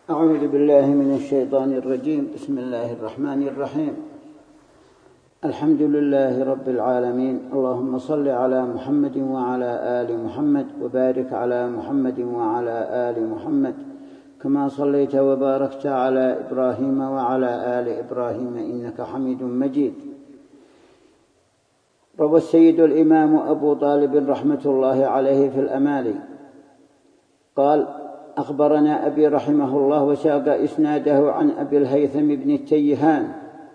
أعوذ بالله من الشيطان الرجيم. بسم الله الرحمن الرحيم. الحمد لله رب العالمين. اللهم صل على محمد وعلى آل محمد وبارك على محمد وعلى آل محمد كما صليت وباركت على إبراهيم وعلى آل إبراهيم إنك حميد مجيد. روى السيد الإمام أبو طالب رحمة الله عليه في الأمالي قال: أخبرنا أبي رحمه الله وساق إسناده عن أبي الهيثم بن التيهان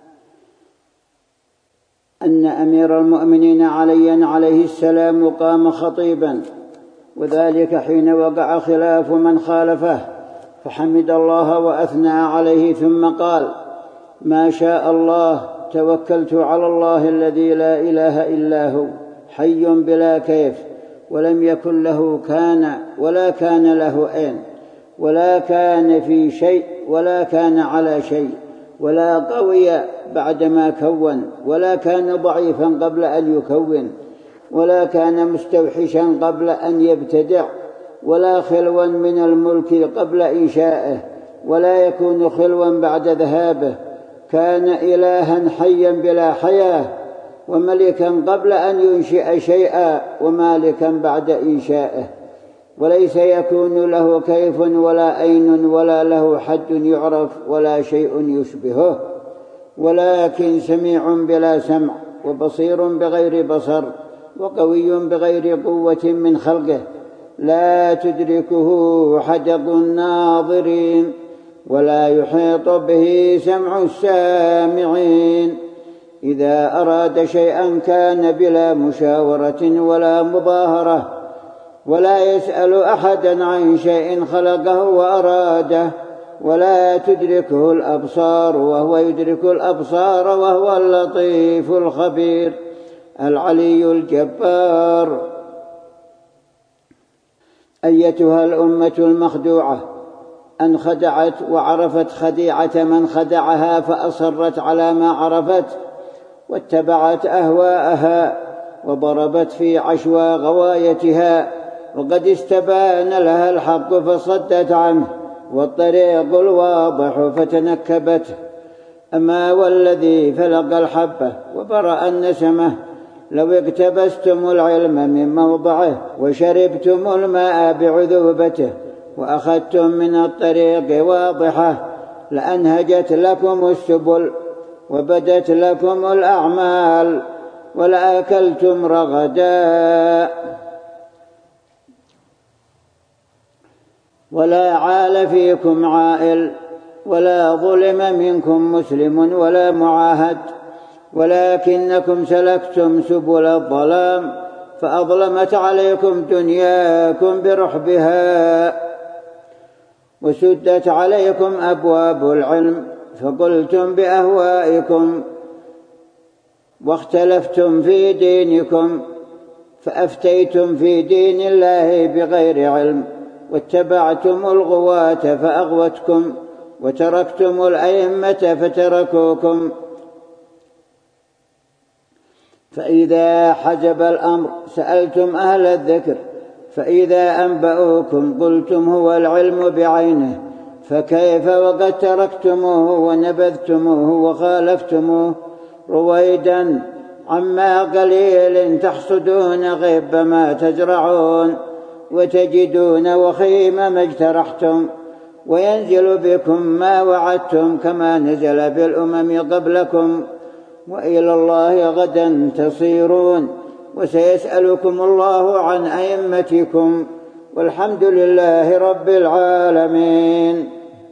أن أمير المؤمنين علي عليه السلام قام خطيبا، وذلك حين وقع خلاف من خالفه، فحمد الله وأثنى عليه ثم قال: ما شاء الله، توكلت على الله الذي لا إله إلا هو، حي بلا كيف، ولم يكن له كان ولا كان له أين، ولا كان في شيء ولا كان على شيء، ولا قوي بعدما كون، ولا كان ضعيفا قبل أن يكون، ولا كان مستوحشا قبل أن يبتدع، ولا خلوا من الملك قبل إنشائه، ولا يكون خلوا بعد ذهابه، كان إلها حيا بلا حياة، وملكا قبل أن ينشئ شيئا، ومالكا بعد إنشائه، وليس يكون له كيف ولا أين، ولا له حد يعرف، ولا شيء يشبهه، ولكن سميع بلا سمع، وبصير بغير بصر، وقوي بغير قوة من خلقه، لا تدركه حدق الناظرين، ولا يحيط به سمع السامعين. إذا أراد شيئا كان بلا مشاورة ولا مظاهرة، ولا يسأل أحدا عن شيء خلقه وأراده، ولا تدركه الأبصار وهو يدرك الأبصار، وهو اللطيف الخبير العلي الجبار. أيتها الأمة المخدوعة، أن خدعت وعرفت خديعة من خدعها، فأصرت على ما عرفت واتبعت أهواءها، وضربت في عشوى غوايتها، وقد استبان لها الحق فصدت عنه، والطريق الواضح فتنكبته. أما والذي فلق الحبة وبرأ النسمة، لو اقتبستم العلم من موضعه، وشربتم الماء بعذوبته، وأخذتم من الطريق واضحة، لأنهجت لكم السبل، وبدت لكم الأعمال، ولأكلتم رغدا، ولا عال فيكم عائل، ولا ظلم منكم مسلم ولا معاهد، ولكنكم سلكتم سبل الظلام، فأظلمت عليكم دنياكم برحبها، وسدت عليكم أبواب العلم، فقلتم بأهوائكم، واختلفتم في دينكم، فأفتيتم في دين الله بغير علم، واتبعتم الغواة فأغوتكم، وتركتم الأئمة فتركوكم. فإذا حجب الأمر سألتم أهل الذكر، فإذا أنبأوكم قلتم هو العلم بعينه، فكيف وقد تركتموه ونبذتموه وخالفتموه رويدا عما قليل تحصدون غيب ما تزرعون، وتجدون وخيم ما اجترحتم، وينزل بكم ما وعدتم كما نزل بالأمم قبلكم، وإلى الله غدا تصيرون، وسيسألكم الله عن أئمتكم، والحمد لله رب العالمين.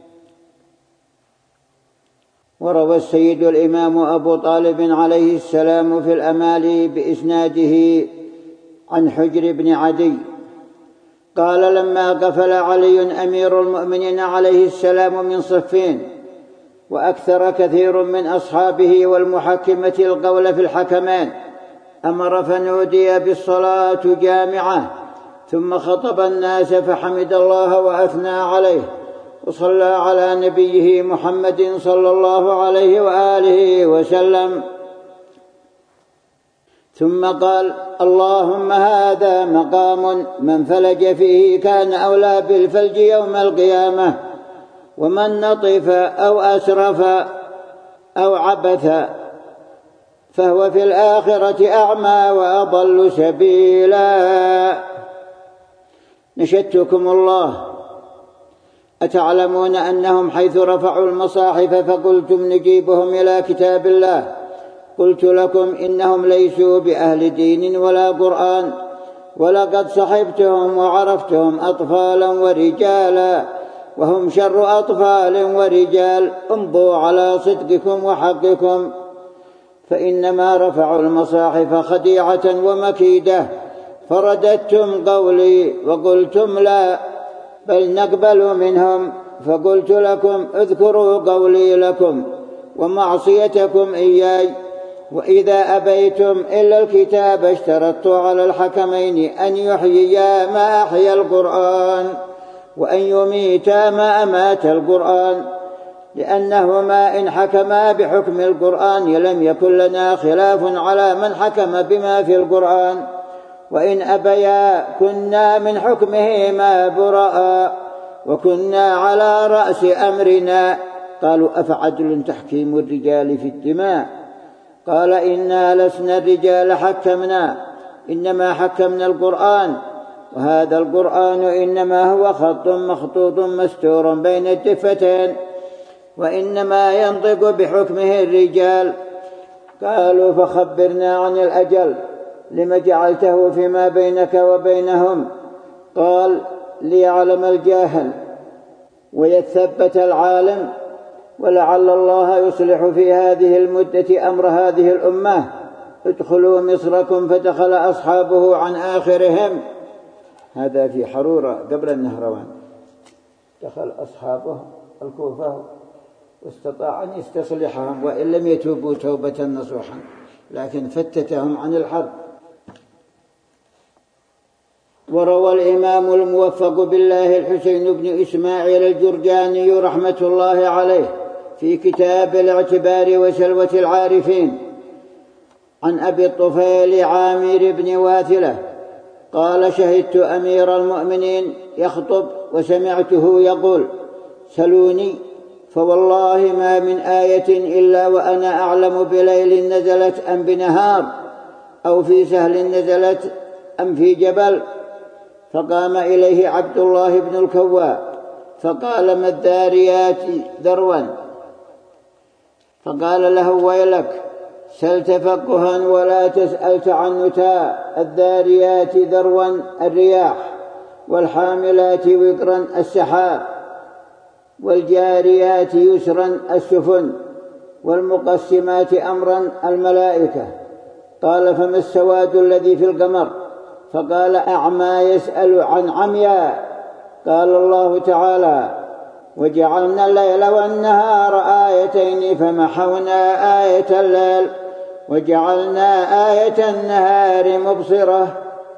وروى السيد الإمام أبو طالب عليه السلام في الأمالي بإسناده عن حجر بن عدي قال: لما قفل علي أمير المؤمنين عليه السلام من صفين، وأكثر كثير من أصحابه والمحكمة القول في الحكمان، أمر فنودي بالصلاة جامعة، ثم خطب الناس فحمد الله وأثنى عليه، وصلى على نبيه محمد صلى الله عليه وآله وسلم، ثم قال: اللهم هذا مقام من فلج فيه كان أولى بالفلج يوم القيامة، ومن نطف أو أسرف أو عبث فهو في الآخرة أعمى وأضل سبيلا. نشدتكم الله، أتعلمون أنهم حيث رفعوا المصاحف فقلتم نجيبهم إلى كتاب الله؟ قلت لكم إنهم ليسوا بأهل دين ولا قرآن، ولقد صحبتهم وعرفتهم أطفالا ورجالا، وهم شر أطفال ورجال. امضوا على صدقكم وحقكم، فإنما رفعوا المصاحف خديعة ومكيدة، فرددتم قولي وقلتم لا، بل نقبل منهم. فقلت لكم اذكروا قولي لكم ومعصيتكم إياي، وإذا أبيتم إلا الكتاب اشترطت على الحكمين أن يحييا ما أحيا القرآن، وأن يميتا ما أمات القرآن، لأنهما إن حكما بحكم القرآن لم يكن لنا خلاف على من حكم بما في القرآن، وإن أبيا كنا من حكمهما براء، وكنا على رأس أمرنا. قالوا أفعدل تحكيم الرجال في الدماء؟ قال إنا لسنا الرجال حكمنا، إنما حكمنا القرآن، وهذا القرآن إنما هو خط مخطوط مستور بين الدفتين، وإنما ينطق بحكمه الرجال. قالوا فخبرنا عن الأجل، لم جعلته فيما بينك وبينهم؟ قال ليعلم الجاهل ويثبت العالم، ولعل الله يصلح في هذه المدة أمر هذه الأمة. ادخلوا مصركم، فدخل أصحابه عن آخرهم. هذا في حرورة قبل النهروان. دخل أصحابه الكوفة واستطاع أن يستصلحهم، وإن لم يتوبوا توبة نصوحا، لكن فتتهم عن الحرب. وروى الإمام الموفق بالله الحسين بن إسماعيل الجرجاني رحمة الله عليه في كتاب الاعتبار وسلوة العارفين عن أبي الطفيل عامر بن واثلة قال شهدت أمير المؤمنين يخطب وسمعته يقول سلوني، فوالله ما من آية إلا وأنا أعلم بليل نزلت أم بنهار، أو في سهل نزلت أم في جبل. فقام إليه عبد الله بن الكواء فقال ما الذاريات ذروا؟ فقال له ويلك، سل تفقها ولا تسأل تعنتا. الذاريات ذروا الرياح، والحاملات وقرا السحاب، والجاريات يسرا السفن، والمقسمات أمرا الملائكة. قال فما السواد الذي في القمر؟ فقال أعمى يسأل عن عمياء. قال الله تعالى وجعلنا الليل والنهار آيتين فمحونا آية الليل وجعلنا آية النهار مبصرة.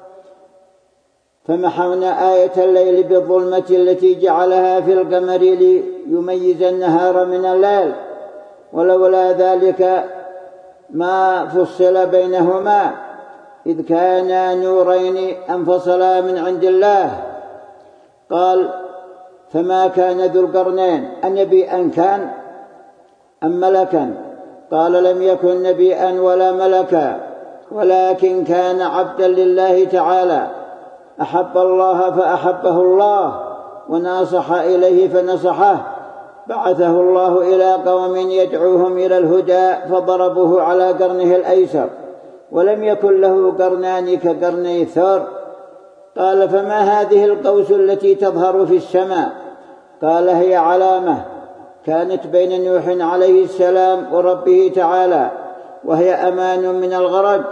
فمحونا آية الليل بالظلمة التي جعلها في القمر ليميز النهار من الليل، ولولا ذلك ما فصل بينهما، إذ كانا نورين انفصلا من عند الله. قال فما كان ذو القرنين أنبيئا كان أم ملكا؟ قال لم يكن نبيئا ولا ملكا، ولكن كان عبدا لله تعالى، أحب الله فأحبه الله، وناصح إليه فنصحه. بعثه الله إلى قوم يدعوهم إلى الهدى فضربوه على قرنه الأيسر، ولم يكن له قرنان كقرني ثور. قال فما هذه القوس التي تظهر في السماء؟ قال هي علامة كانت بين نوح عليه السلام وربه تعالى، وهي أمان من الغرق.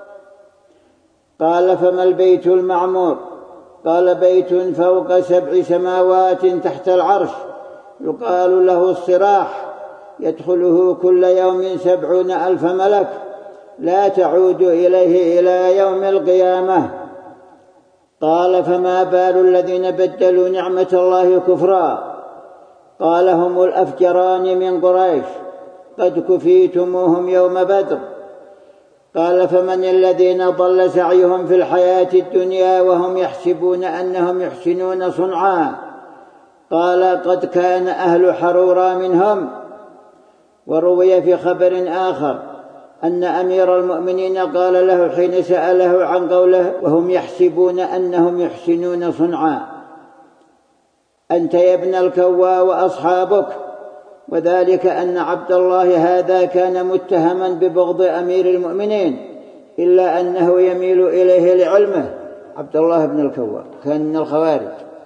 قال فما البيت المعمور؟ قال بيت فوق 7 سماوات تحت العرش، يقال له الصراح، يدخله كل يوم 70,000 ملك، لا تعود إليه إلى يوم القيامة. قال فما بال الذين بدلوا نعمة الله كفرا؟ قال هم الأفجران من قريش، قد كفيتموهم يوم بدر. قال فمن الذين ضل سعيهم في الحياة الدنيا وهم يحسبون أنهم يحسنون صنعا؟ قال قد كان أهل حرورا منهم. وروي في خبر آخر أن أمير المؤمنين قال له حين سأله عن قوله وهم يحسبون أنهم يحسنون صنعا: أنت يا ابن الكوى وأصحابك. وذلك أن عبد الله هذا كان متهما ببغض أمير المؤمنين، إلا أنه يميل إليه لعلمه. عبد الله بن الكوى كان من الخوارج.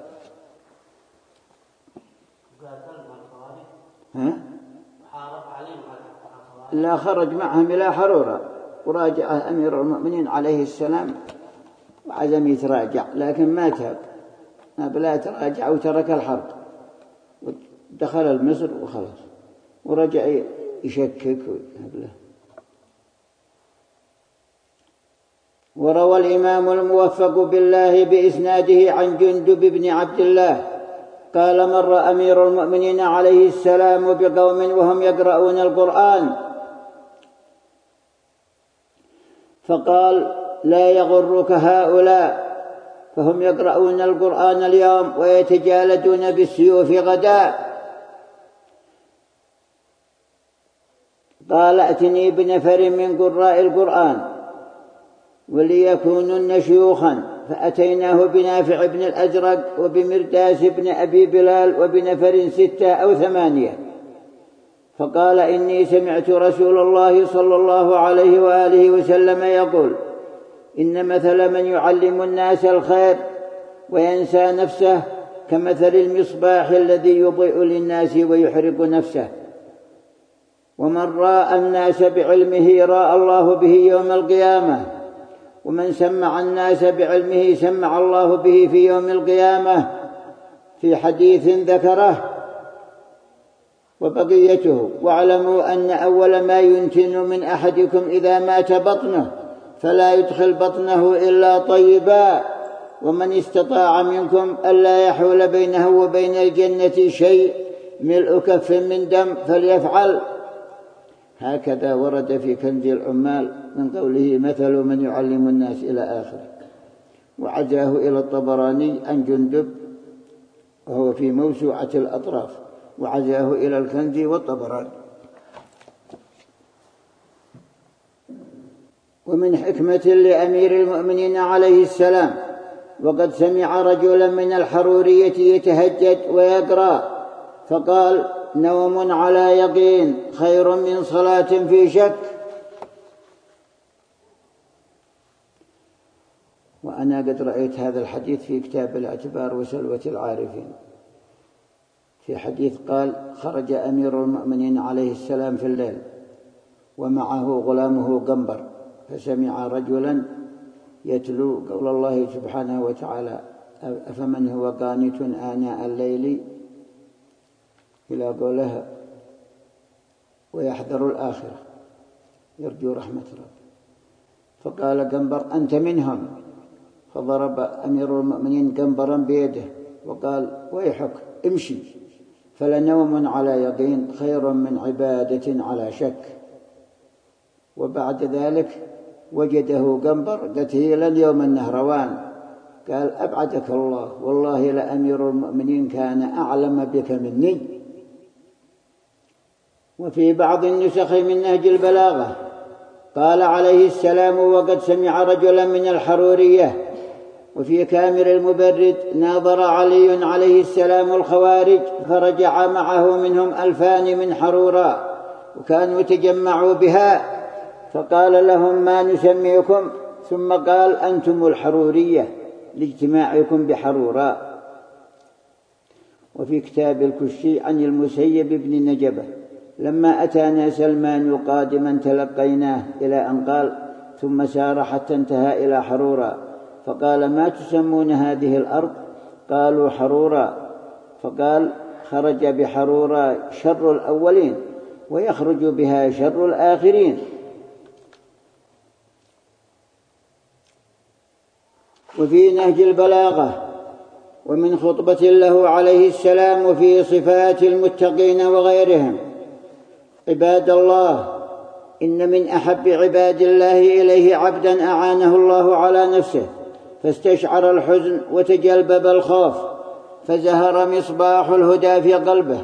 لا، خرج معهم إلى حرورة وراجع أمير المؤمنين عليه السلام وعزم يتراجع، لكن ما تاب، بلا تراجع وترك الحرب ودخل المصر وخلص، ورجع يشكك ويهبله. وروى الإمام الموفق بالله بإسناده عن جندب بن عبد الله قال: مر أمير المؤمنين عليه السلام بقوم وهم يقرؤون القرآن، فقال: لا يغرك هؤلاء، فهم يقرؤون القرآن اليوم ويتجالدون بالسيوف غدا. قال: ائتني بنفر من قراء القرآن وليكونن شيوخا. فأتيناه بنافع بن الأزرق وبمرداس بن أبي بلال وبنفر 6 أو 8. فقال: إني سمعت رسول الله صلى الله عليه وآله وسلم يقول: إن مثل من يعلم الناس الخير وينسى نفسه كمثل المصباح الذي يضيء للناس ويحرق نفسه. ومن راى الناس بعلمه راى الله به يوم القيامة، ومن سمع الناس بعلمه سمع الله به في يوم القيامة، في حديث ذكره وبقيته. واعلموا أن أول ما ينتن من أحدكم إذا مات بطنه فلا يدخل بطنه إلا طيبا، ومن استطاع منكم ألا يحول بينه وبين الجنة شيء ملء كف من دم فليفعل. هكذا ورد في كنز العمال من قوله: مثل من يعلم الناس إلى آخره. وعزاه إلى الطبراني عن جندب وهو في موسوعة الأطراف، وعزاه إلى الكنز والطبراني. ومن حكمة لأمير المؤمنين عليه السلام وقد سمع رجلا من الحرورية يتهجد ويقرأ فقال: نوم على يقين خير من صلاة في شك. وأنا قد رأيت هذا الحديث في كتاب الاعتبار وسلوة العارفين. في حديث قال: خرج أمير المؤمنين عليه السلام في الليل ومعه غلامه قنبر، فسمع رجلا يتلو قول الله سبحانه وتعالى: أفمن هو قانت آناء الليل إلى قوله ويحذر الآخرة يرجو رحمة ربه. فقال قنبر: أنت منهم. فضرب أمير المؤمنين قنبرا بيده وقال: ويحك امشي، فلنوم على يقين خير من عبادة على شك. وبعد ذلك وجده قنبر قتيلا يوم النهروان، قال: أبعدك الله، والله لأمير المؤمنين كان أعلم بك مني. وفي بعض النسخ من نهج البلاغة قال عليه السلام: وقد سمع رجلا من الحرورية. وفي كامل المبرد: ناظر علي عليه السلام الخوارج فرجع معه منهم 2000 من حرورا وكانوا تجمعوا بها، فقال لهم: ما نسميكم؟ ثم قال: أنتم الحرورية لاجتماعكم بحرورا. وفي كتاب الكشي عن المسيب بن نجبة: لما أتانا سلمان قادما تلقيناه، إلى أن قال: ثم سار حتى انتهى إلى حرورا، فقال: ما تسمون هذه الأرض؟ قالوا: حرورا. فقال: خرج بحرورا شر الأولين ويخرج بها شر الآخرين. وفي نهج البلاغة ومن خطبة له عليه السلام وفي صفات المتقين وغيرهم: عباد الله، إن من أحب عباد الله إليه عبدا أعانه الله على نفسه فاستشعر الحزن وتجلبب الخوف، فزهر مصباح الهدى في قلبه،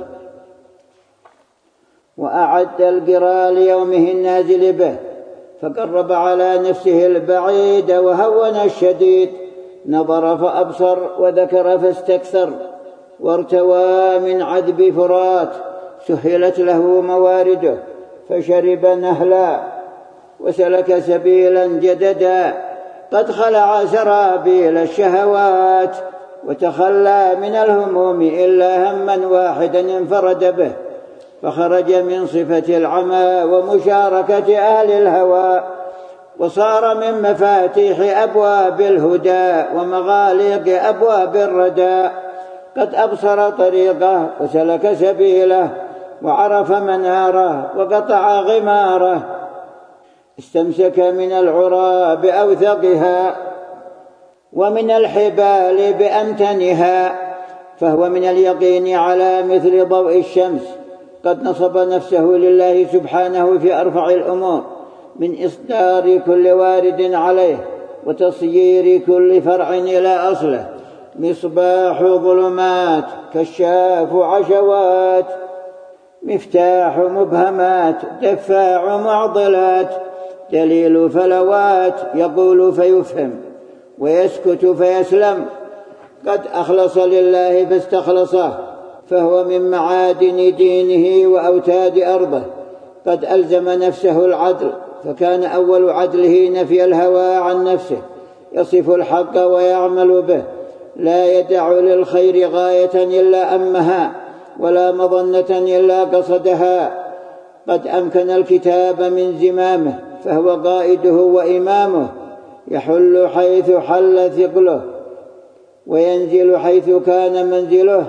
وأعد القرى ليومه النازل به، فقرب على نفسه البعيد وهون الشديد، نظر فأبصر وذكر فاستكثر، وارتوى من عذب فرات سهلت له موارده، فشرب نهلا وسلك سبيلا جددا، قد خلع سرابيل الشهوات، وتخلى من الهموم إلا هما واحدا انفرد به، فخرج من صفة العمى ومشاركة أهل الهوى، وصار من مفاتيح أبواب الهدى ومغاليق أبواب الردى، قد أبصر طريقه وسلك سبيله، وعرف مناره وقطع غماره، استمسك من العرى بأوثقها ومن الحبال بأمتنها، فهو من اليقين على مثل ضوء الشمس، قد نصب نفسه لله سبحانه في أرفع الأمور، من إصدار كل وارد عليه وتصيير كل فرع إلى أصله، مصباح ظلمات كشاف عشوات، مفتاح مبهمات دفاع معضلات، دليل فلوات يقول فيفهم ويسكت فيسلم، قد أخلص لله فاستخلصه، فهو من معادن دينه وأوتاد أرضه، قد ألزم نفسه العدل، فكان أول عدله نفي الهوى عن نفسه، يصف الحق ويعمل به، لا يدع للخير غاية إلا أمها، ولا مظنة إلا قصدها، قد أمكن الكتاب من زمامه، فهو قائده وإمامه، يحل حيث حل ثقله وينزل حيث كان منزله.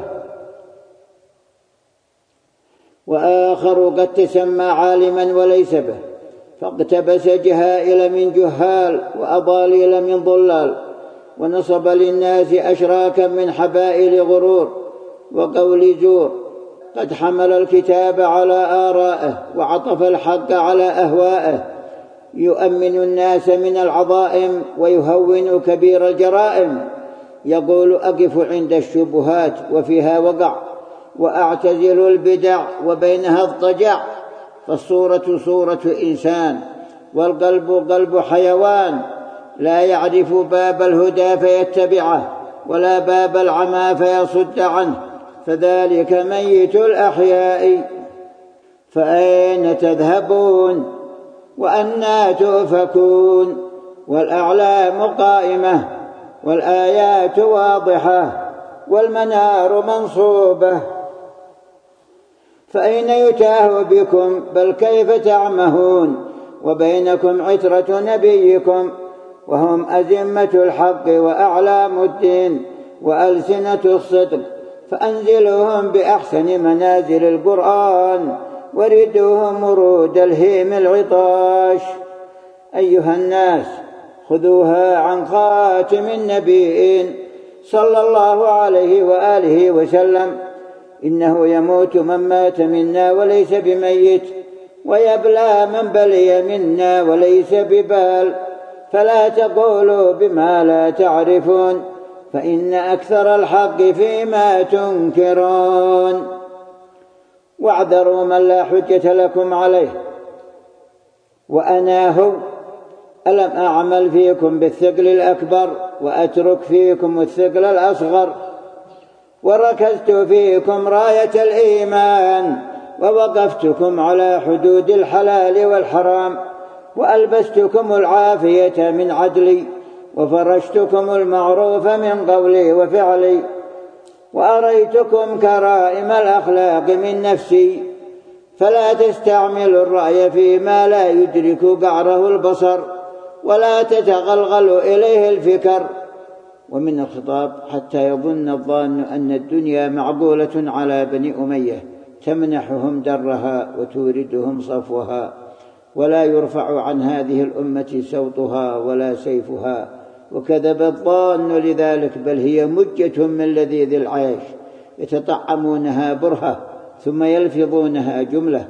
وآخر قد تسمى عالما وليس به، فاقتبس جهائل من جهال وأضاليل من ضلال، ونصب للناس أشراكا من حبائل غرور وقول زور، قد حمل الكتاب على آرائه وعطف الحق على أهوائه، يؤمن الناس من العظائم ويهون كبير الجرائم، يقول أقف عند الشبهات وفيها وقع، وأعتزل البدع وبينها اضطجع، فالصورة صورة إنسان والقلب قلب حيوان، لا يعرف باب الهدى فيتبعه ولا باب العمى فيصد عنه، فذلك ميت الأحياء، فأين تذهبون وأنى تؤفكون، والأعلام قائمة والآيات واضحة والمنار منصوبة، فأين يتاه بكم بل كيف تعمهون، وبينكم عترة نبيكم، وهم أزمة الحق وأعلام الدين وألسنة الصدق، فأنزلوهم بأحسن منازل القرآن، وردوهم ورود الهيم العطاش. أيها الناس، خذوها عن خاتم النبيين صلى الله عليه وآله وسلم، إنه يموت من مات منا وليس بميت، ويبلى من بلي منا وليس ببال، فلا تقولوا بما لا تعرفون، فإن أكثر الحق فيما تنكرون، واعذروا من لا حجة لكم عليه. وأناه ألم أعمل فيكم بالثقل الأكبر وأترك فيكم الثقل الأصغر، وركزت فيكم راية الإيمان، ووقفتكم على حدود الحلال والحرام، وألبستكم العافية من عدلي، وفرشتكم المعروف من قولي وفعلي، وأريتكم كرائم الأخلاق من نفسي، فلا تستعملوا الرأي فيما لا يدرك قعره البصر، ولا تتغلغل إليه الفكر. ومن الخطاب حتى يظن الظان أن الدنيا معقولة على بني أمية، تمنحهم درها وتوردهم صفوها، ولا يرفع عن هذه الأمة صوتها ولا سيفها، وكذب الظان لذلك، بل هي مجة من لذيذ العيش، يتطعمونها برهة ثم يلفظونها جملة.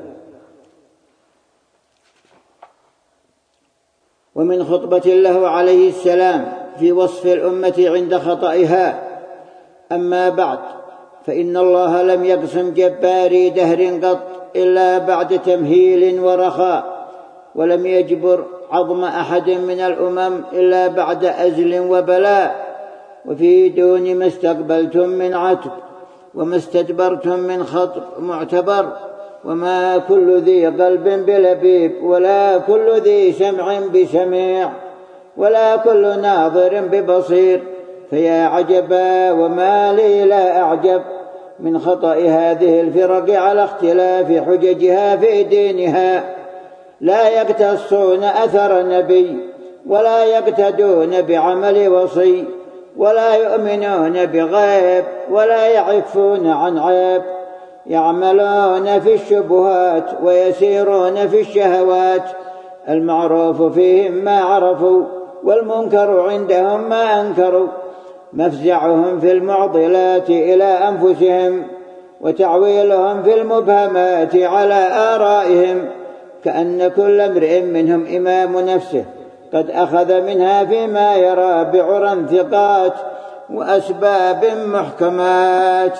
ومن خطبة له عليه السلام في وصف الأمة عند خطئها أما بعد، فإن الله لم يقسم جباري دهر قط إلا بعد تمهيل ورخاء، ولم يجبر عظم أحد من الأمم إلا بعد أزل وبلاء. وفي دون ما استقبلتم من عتب وما استدبرتم من خطب معتبر، وما كل ذي قلب بلبيب، ولا كل ذي سمع بسميع، ولا كل ناظر ببصير. فيا عجبا وما لي لا أعجب من خطأ هذه الفرق على اختلاف حججها في دينها. لا يقتصون أثر نبي، ولا يقتدون بعمل وصي، ولا يؤمنون بغيب، ولا يعفون عن عيب. يعملون في الشبهات ويسيرون في الشهوات. المعروف فيهم ما عرفوا، والمنكر عندهم ما أنكروا. مفزعهم في المعضلات إلى أنفسهم، وتعويلهم في المبهمات على آرائهم. كأن كل امرئ منهم إمام نفسه، قد أخذ منها فيما يرى بعرى ثقات وأسباب محكمات.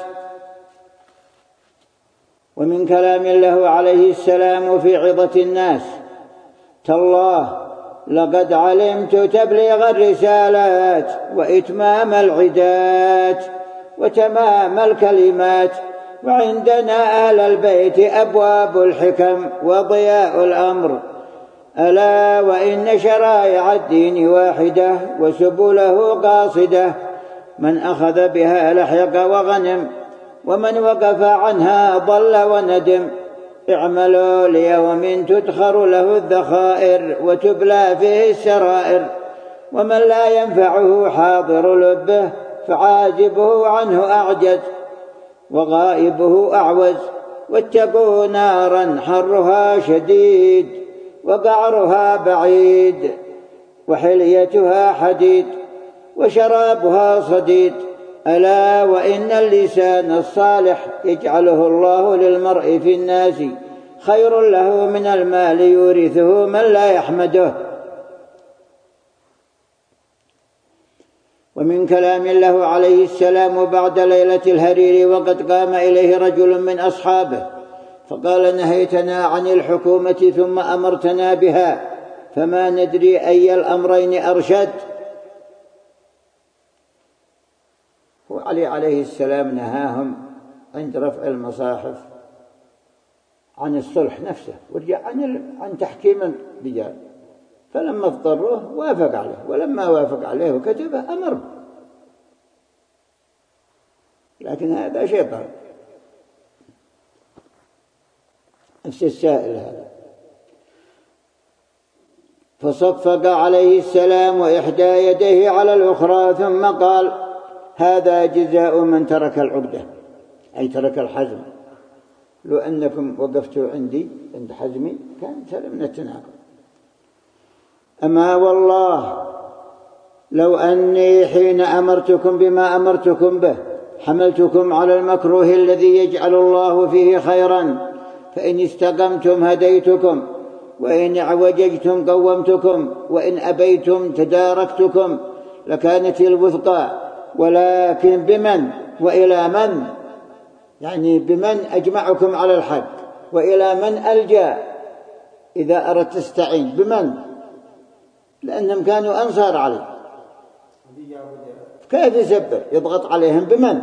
ومن كلام الله عليه السلام في عظة الناس: تالله لقد علمت تبليغ الرسالات وإتمام العدات وتمام الكلمات، وعندنا أهل البيت أبواب الحكم وضياء الأمر. ألا وإن شرائع الدين واحدة وسبله قاصدة، من أخذ بها لحق وغنم، ومن وقف عنها ضل وندم. اعملوا ليوم تدخر له الذخائر وتبلى فيه السرائر. ومن لا ينفعه حاضر لبه، فعاجبه عنه أعجز وغائبه أعوز. واتقوا نارا حرها شديد وقعرها بعيد، وحليتها حديد وشرابها صديد. ألا وإن اللسان الصالح يجعله الله للمرء في الناس خير له من المال يورثه من لا يحمده. ومن كلام الله عليه السلام بعد ليلة الهرير وقد قام إليه رجل من أصحابه فقال: نهيتنا عن الحكومة ثم أمرتنا بها، فما ندري أي الأمرين أرشد. وعلي عليه السلام نهاهم عند رفع المصاحف عن الصلح نفسه، ورجع عن تحكيم الرجال. فلما اضطروه وافق عليه، ولما وافق عليه وكتبه أمر. لكن هذا شيطان نفس السائل هذا. فصفق عليه السلام وإحدى يديه على الأخرى ثم قال: هذا جزاء من ترك العقدة، أي ترك الحزم. لو أنكم وقفتوا عندي عند حزمي كان سلمنا التناقض. أما والله لو أني حين أمرتكم بما أمرتكم به حملتكم على المكروه الذي يجعل الله فيه خيرا، فإن استقمتم هديتكم، وإن اعوججتم قومتكم، وإن أبيتم تداركتكم، لكانت الوثقى. ولكن بمن وإلى من؟ يعني بمن أجمعكم على الحق، وإلى من ألجأ إذا أردت تستعين؟ بمن؟ لأنهم كانوا أنصار عليه، كيف يسبر يضغط عليهم؟ بمن؟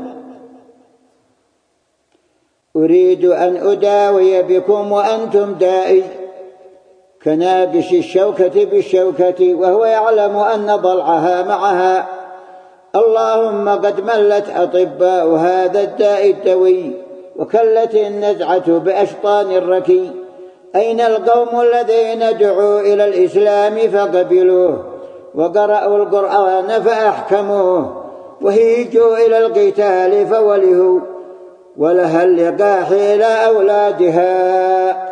أريد أن أداوي بكم وأنتم دائي، كناقش الشوكة بالشوكة وهو يعلم أن ضلعها معها. اللهم قد ملت أطباء هذا الداء الدوي، وكلت النزعة بأشطان الركي. أين القوم الذين دعوا إلى الإسلام فقبلوه، وقرأوا القرآن فأحكموه، وهيجوا إلى القتال فولهوا، ولها اللقاح إلى أولادها،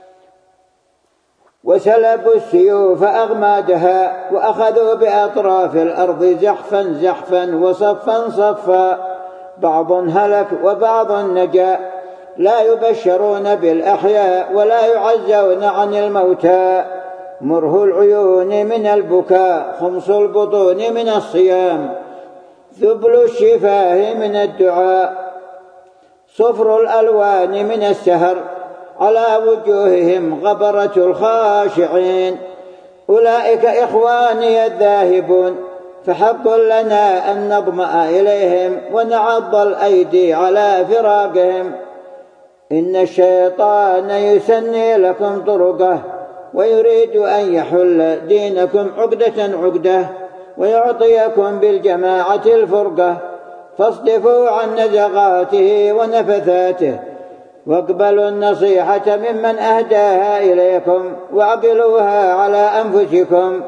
وسلبوا السيوف أغمادها، وأخذوا بأطراف الأرض زحفا زحفا وصفا صفا، بعض هلك وبعض نجا. لا يبشرون بالأحياء ولا يعزون عن الموتى. مره العيون من البكاء، خمس البطون من الصيام، ذبل الشفاه من الدعاء، صفر الألوان من السهر، على وجوههم غبرة الخاشعين، أولئك إخواني الذاهبون، فحق لنا أن نظمأ إليهم ونعض الأيدي على فراقهم. إن الشيطان يسني لكم طرقه ويريد أن يحل دينكم عقدة ويعطيكم بالجماعة الفرقة، فاصدفوا عن نزغاته ونفثاته، واقبلوا النصيحة ممن أهداها إليكم، وأقلوها على أنفسكم.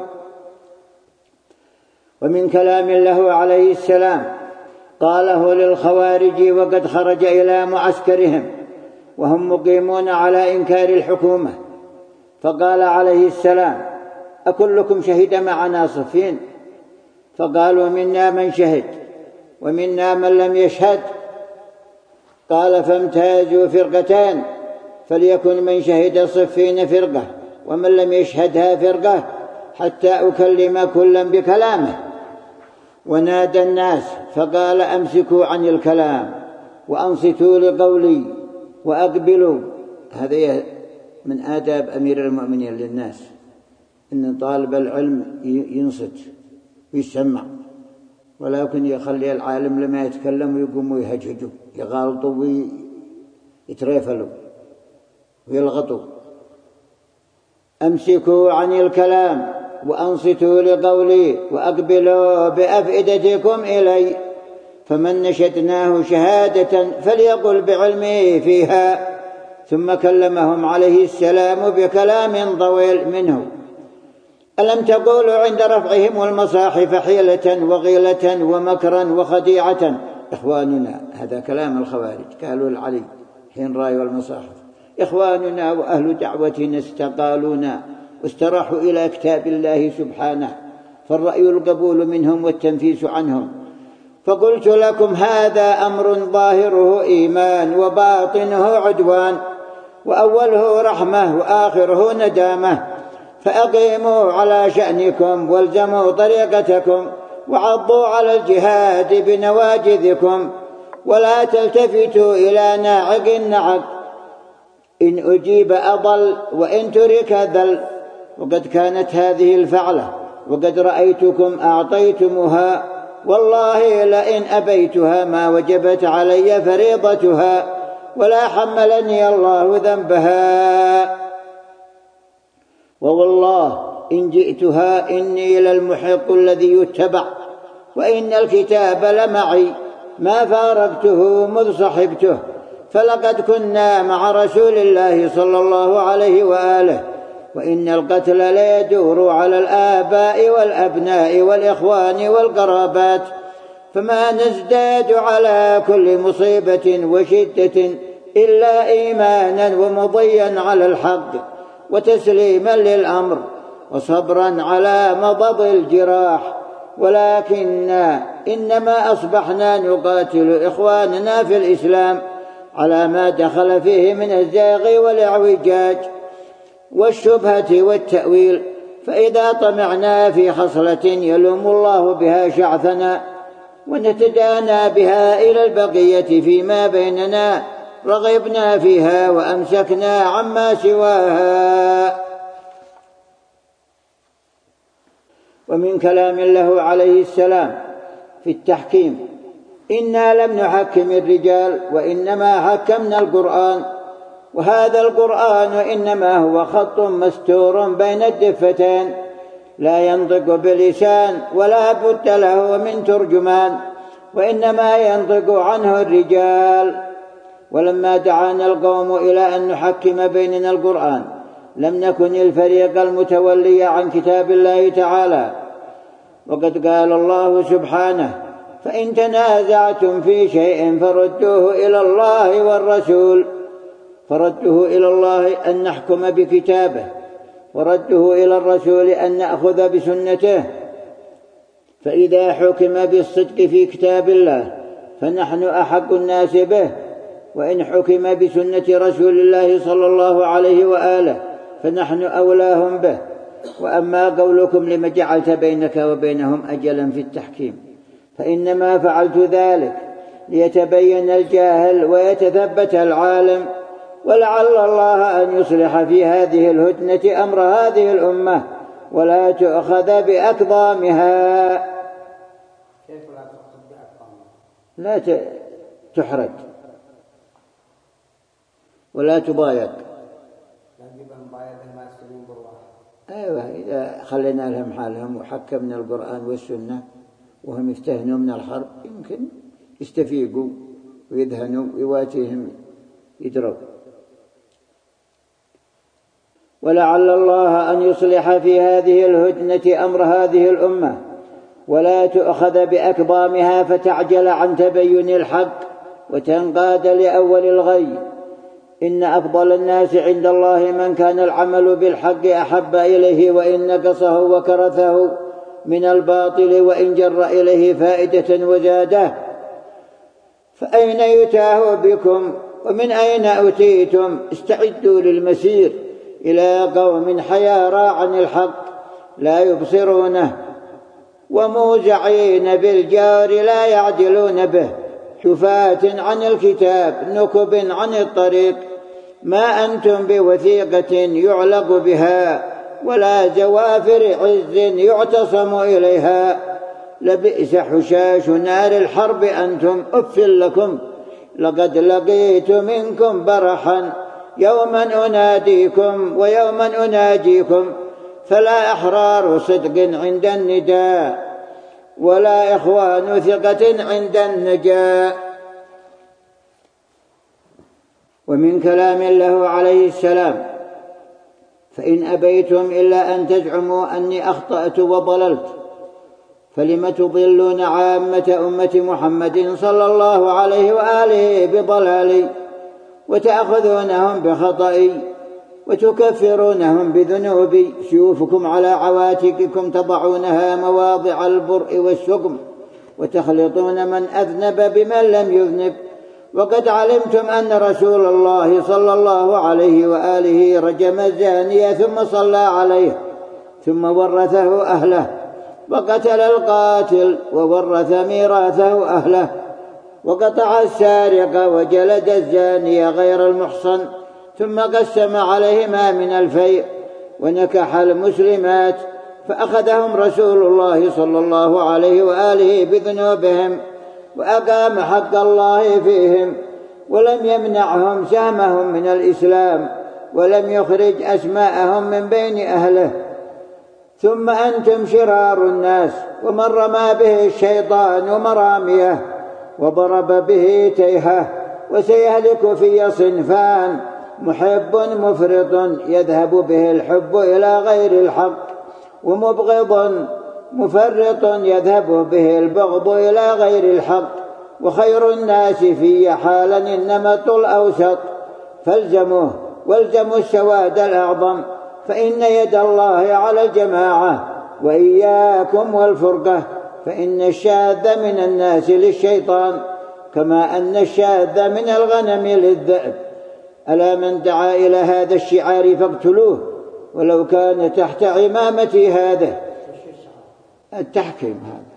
ومن كلام له عليه السلام قاله للخوارج وقد خرج إلى معسكرهم وهم مقيمون على إنكار الحكومة، فقال عليه السلام: أكلكم شهد معنا صفين؟ فقالوا: منا من شهد ومنا من لم يشهد. قال: فامتازوا فرقتان، فليكن من شهد صفين فرقة ومن لم يشهدها فرقة، حتى أكلم كلا بكلامه. ونادى الناس فقال: أمسكوا عن الكلام وأنصتوا لقولي وأقبلوا. هذا من آداب أمير المؤمنين للناس، إن طالب العلم ينصت ويسمع، ولكن يخلي العالم لما يتكلم ويقوموا يهجهجوا يغالطوا ويتريفلوا ويلغطوا. أمسكوا عن الكلام وأنصتوا لقولي وأقبلوا بأفئدتكم إلي، فمن نشدناه شهادة فليقل بعلمه فيها. ثم كلمهم عليه السلام بكلام طويل منه: ألم تقولوا عند رفعهم المصاحف حيلة وغيلة ومكرا وخديعة؟ إخواننا، هذا كلام الخوارج، قالوا لعلي حين رايوا المصاحف: إخواننا وأهل دعوتنا استقالونا واستراحوا إلى كتاب الله سبحانه، فالرأي القبول منهم والتنفيس عنهم. فقلت لكم: هذا أمر ظاهره إيمان وباطنه عدوان، وأوله رحمة وآخره ندامة، فأقيموا على شأنكم والزموا طريقتكم، وعضوا على الجهاد بنواجذكم، ولا تلتفتوا إلى ناعق نعق، إن أجيب أضل وإن ترك ذل. وقد كانت هذه الفعلة وقد رأيتكم أعطيتمها، والله لئن أبيتها ما وجبت علي فريضتها، ولا حملني الله ذنبها، ووالله إن جئتها إني للمحق الذي يتبع، وإن الكتاب لمعي ما فارقته مذ صحبته، فلقد كنا مع رسول الله صلى الله عليه وآله، وإن القتل ليدور على الآباء والأبناء والإخوان والقرابات، فما نزداد على كل مصيبة وشدة إلا إيمانا ومضيا على الحق وتسليما للأمر وصبرا على مضض الجراح، ولكننا إنما أصبحنا نقاتل إخواننا في الإسلام على ما دخل فيه من الزاغ والإعوجاج والشبهة والتأويل، فإذا طمعنا في خصلة يلوم الله بها شعثنا ونتدانى بها إلى البقية فيما بيننا رغبنا فيها وأمسكنا عما سواها. ومن كلام له عليه السلام في التحكيم: إنا لم نحكم الرجال وإنما حكمنا القرآن، وهذا القرآن إنما هو خط مستور بين الدفتين، لا ينطق بلسان ولا بد له من ترجمان، وإنما ينطق عنه الرجال. ولما دعانا القوم إلى أن نحكم بيننا القرآن لم نكن الفريق المتولي عن كتاب الله تعالى، وقد قال الله سبحانه: فإن تنازعتم في شيء فردوه إلى الله والرسول. فرده إلى الله أن نحكم بكتابه، ورده إلى الرسول أن نأخذ بسنته. فإذا حكم بالصدق في كتاب الله فنحن أحق الناس به، وإن حكم بسنة رسول الله صلى الله عليه وآله فنحن أولاهم به. وأما قولكم لما جعلت بينك وبينهم أجلا في التحكيم، فإنما فعلت ذلك ليتبين الجاهل ويتثبت العالم، ولعل الله أن يصلح في هذه الهدنة أمر هذه الأمة ولا تؤخذ بأكظامها. كيف لا تؤخذ بأكظامها؟ لا تحرج ولا تضايق. أيوة، إذا خلينا لهم حالهم وحكمنا القرآن والسنة وهم يفتهنوا من الحرب يمكن يستفيقوا ويدهنوا ويواتيهم يدروا. ولعل الله أن يصلح في هذه الهدنة أمر هذه الأمة ولا تؤخذ بأكظامها فتعجل عن تبين الحق وتنقاد لأول الغي. إن أفضل الناس عند الله من كان العمل بالحق أحب إليه وإن نقصه وكرثه من الباطل وإن جر إليه فائدة وزاده. فأين يتاه بكم ومن أين أتيتم؟ استعدوا للمسير إلى قوم حيارى عن الحق لا يبصرونه وموزعين بالجار لا يعدلون به، حفاة عن الكتاب نكب عن الطريق، ما أنتم بوثيقة يعلق بها ولا زوافر عز يعتصم إليها. لبئس حشاش نار الحرب أنتم، أف لكم لقد لقيت منكم برحا، يوما أناديكم ويوما أناجيكم، فلا أحرار صدق عند النداء ولا إخوان ثقة عند النجاء. ومن كلام له عليه السلام: فإن أبيتم إلا أن تزعموا أني أخطأت وضللت فلم تضلون عامة أمة محمد صلى الله عليه وآله بضلالي وتأخذونهم بخطئي وتكفرونهم بذنوبي، سيوفكم على عواتقكم تضعونها مواضع البرء والسقم وتخلطون من أذنب بمن لم يذنب. وقد علمتم أن رسول الله صلى الله عليه وآله رجم الزانية ثم صلى عليه ثم ورثه أهله، وقتل القاتل وورث ميراثه أهله، وقطع السارق وجلد الزاني غير المحصن ثم قسم عليهما من الفيء، ونكح المسلمات فأخذهم رسول الله صلى الله عليه وآله بذنوبهم وأقام حق الله فيهم ولم يمنعهم سهمهم من الإسلام ولم يخرج أسماءهم من بين أهله. ثم أنتم شرار الناس، ومن رمى به الشيطان مراميه وضرب به تيهه، وسيهلك في صنفان: محب مفرط يذهب به الحب إلى غير الحق، ومبغض مفرط يذهب به البغض إلى غير الحق. وخير الناس في حالا النمط الأوسط، فالزموه والزموا السواد الأعظم، فإن يد الله على الجماعة، وإياكم والفرقة، فإن الشاذ من الناس للشيطان كما أن الشاذ من الغنم للذئب. ألا من دعا إلى هذا الشعار فاقتلوه ولو كان تحت عمامتي هذا. التحكيم هذا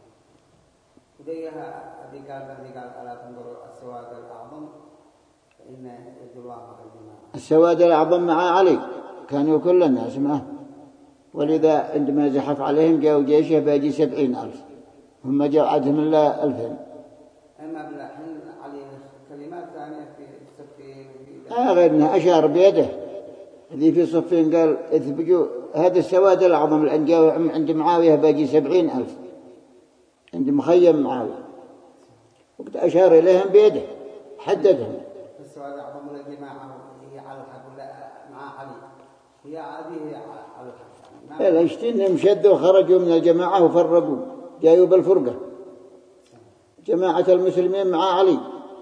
السواد الأعظم مع علي، كانوا كل الناس معه، ولذا عندما زحف عليهم جاءوا جيشه باجي 70,000، هم جاءوا عدهم الله 2000. أما بالحين علي كلمات ثانية في صفين غيرنا أشار بيده الذي في صفين قال اثبجوا هذا السواد الأعظم الآن جاءوا عند معاوية باجي 70,000 عند مخيم معاوية، وقد أشار إليهم بيده حددهم. السواد الأعظم الذي معه هي على الحق مع علي هي أبيه على الحق. لا اشتنهم شدوا خرجوا من الجماعة وفرقوا، جاءوا بالفرقة، جماعة المسلمين مع علي.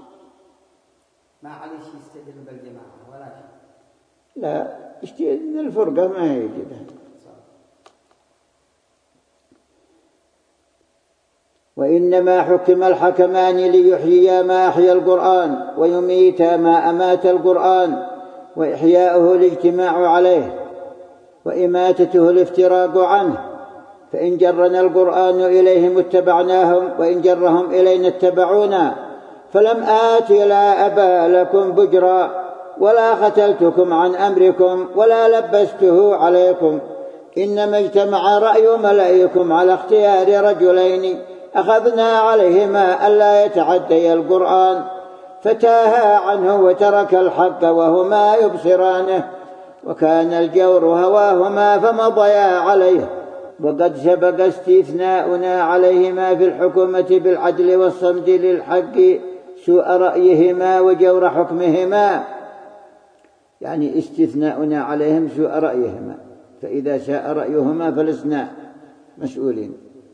مع علي يستدل بالجماعة ولكن لا اشتنوا الفرقة ما هي كده. وإنما حكم الحكمان ليحيي ما أحيا القرآن ويميت ما أمات القرآن، وإحياؤه الاجتماع عليه وإماتته الافتراق عنه، فإن جرنا القرآن إليهم اتبعناهم وإن جرهم إلينا اتبعونا فلم آت لا أبا لكم بجرا ولا قتلتكم عن أمركم ولا لبسته عليكم إنما اجتمع رأي ملئكم على اختيار رجلين أخذنا عليهما ألا يتعدي القرآن فتاها عنه وترك الحق وهما يبصرانه وكان الجور هواهما فمضيا عليه وقد سبق استثناؤنا عليهما في الحكومة بالعدل والصمد للحق سوء رأيهما وجور حكمهما، يعني استثناؤنا عليهم سوء رأيهما، فإذا ساء رأيهما فلسنا مسؤولين.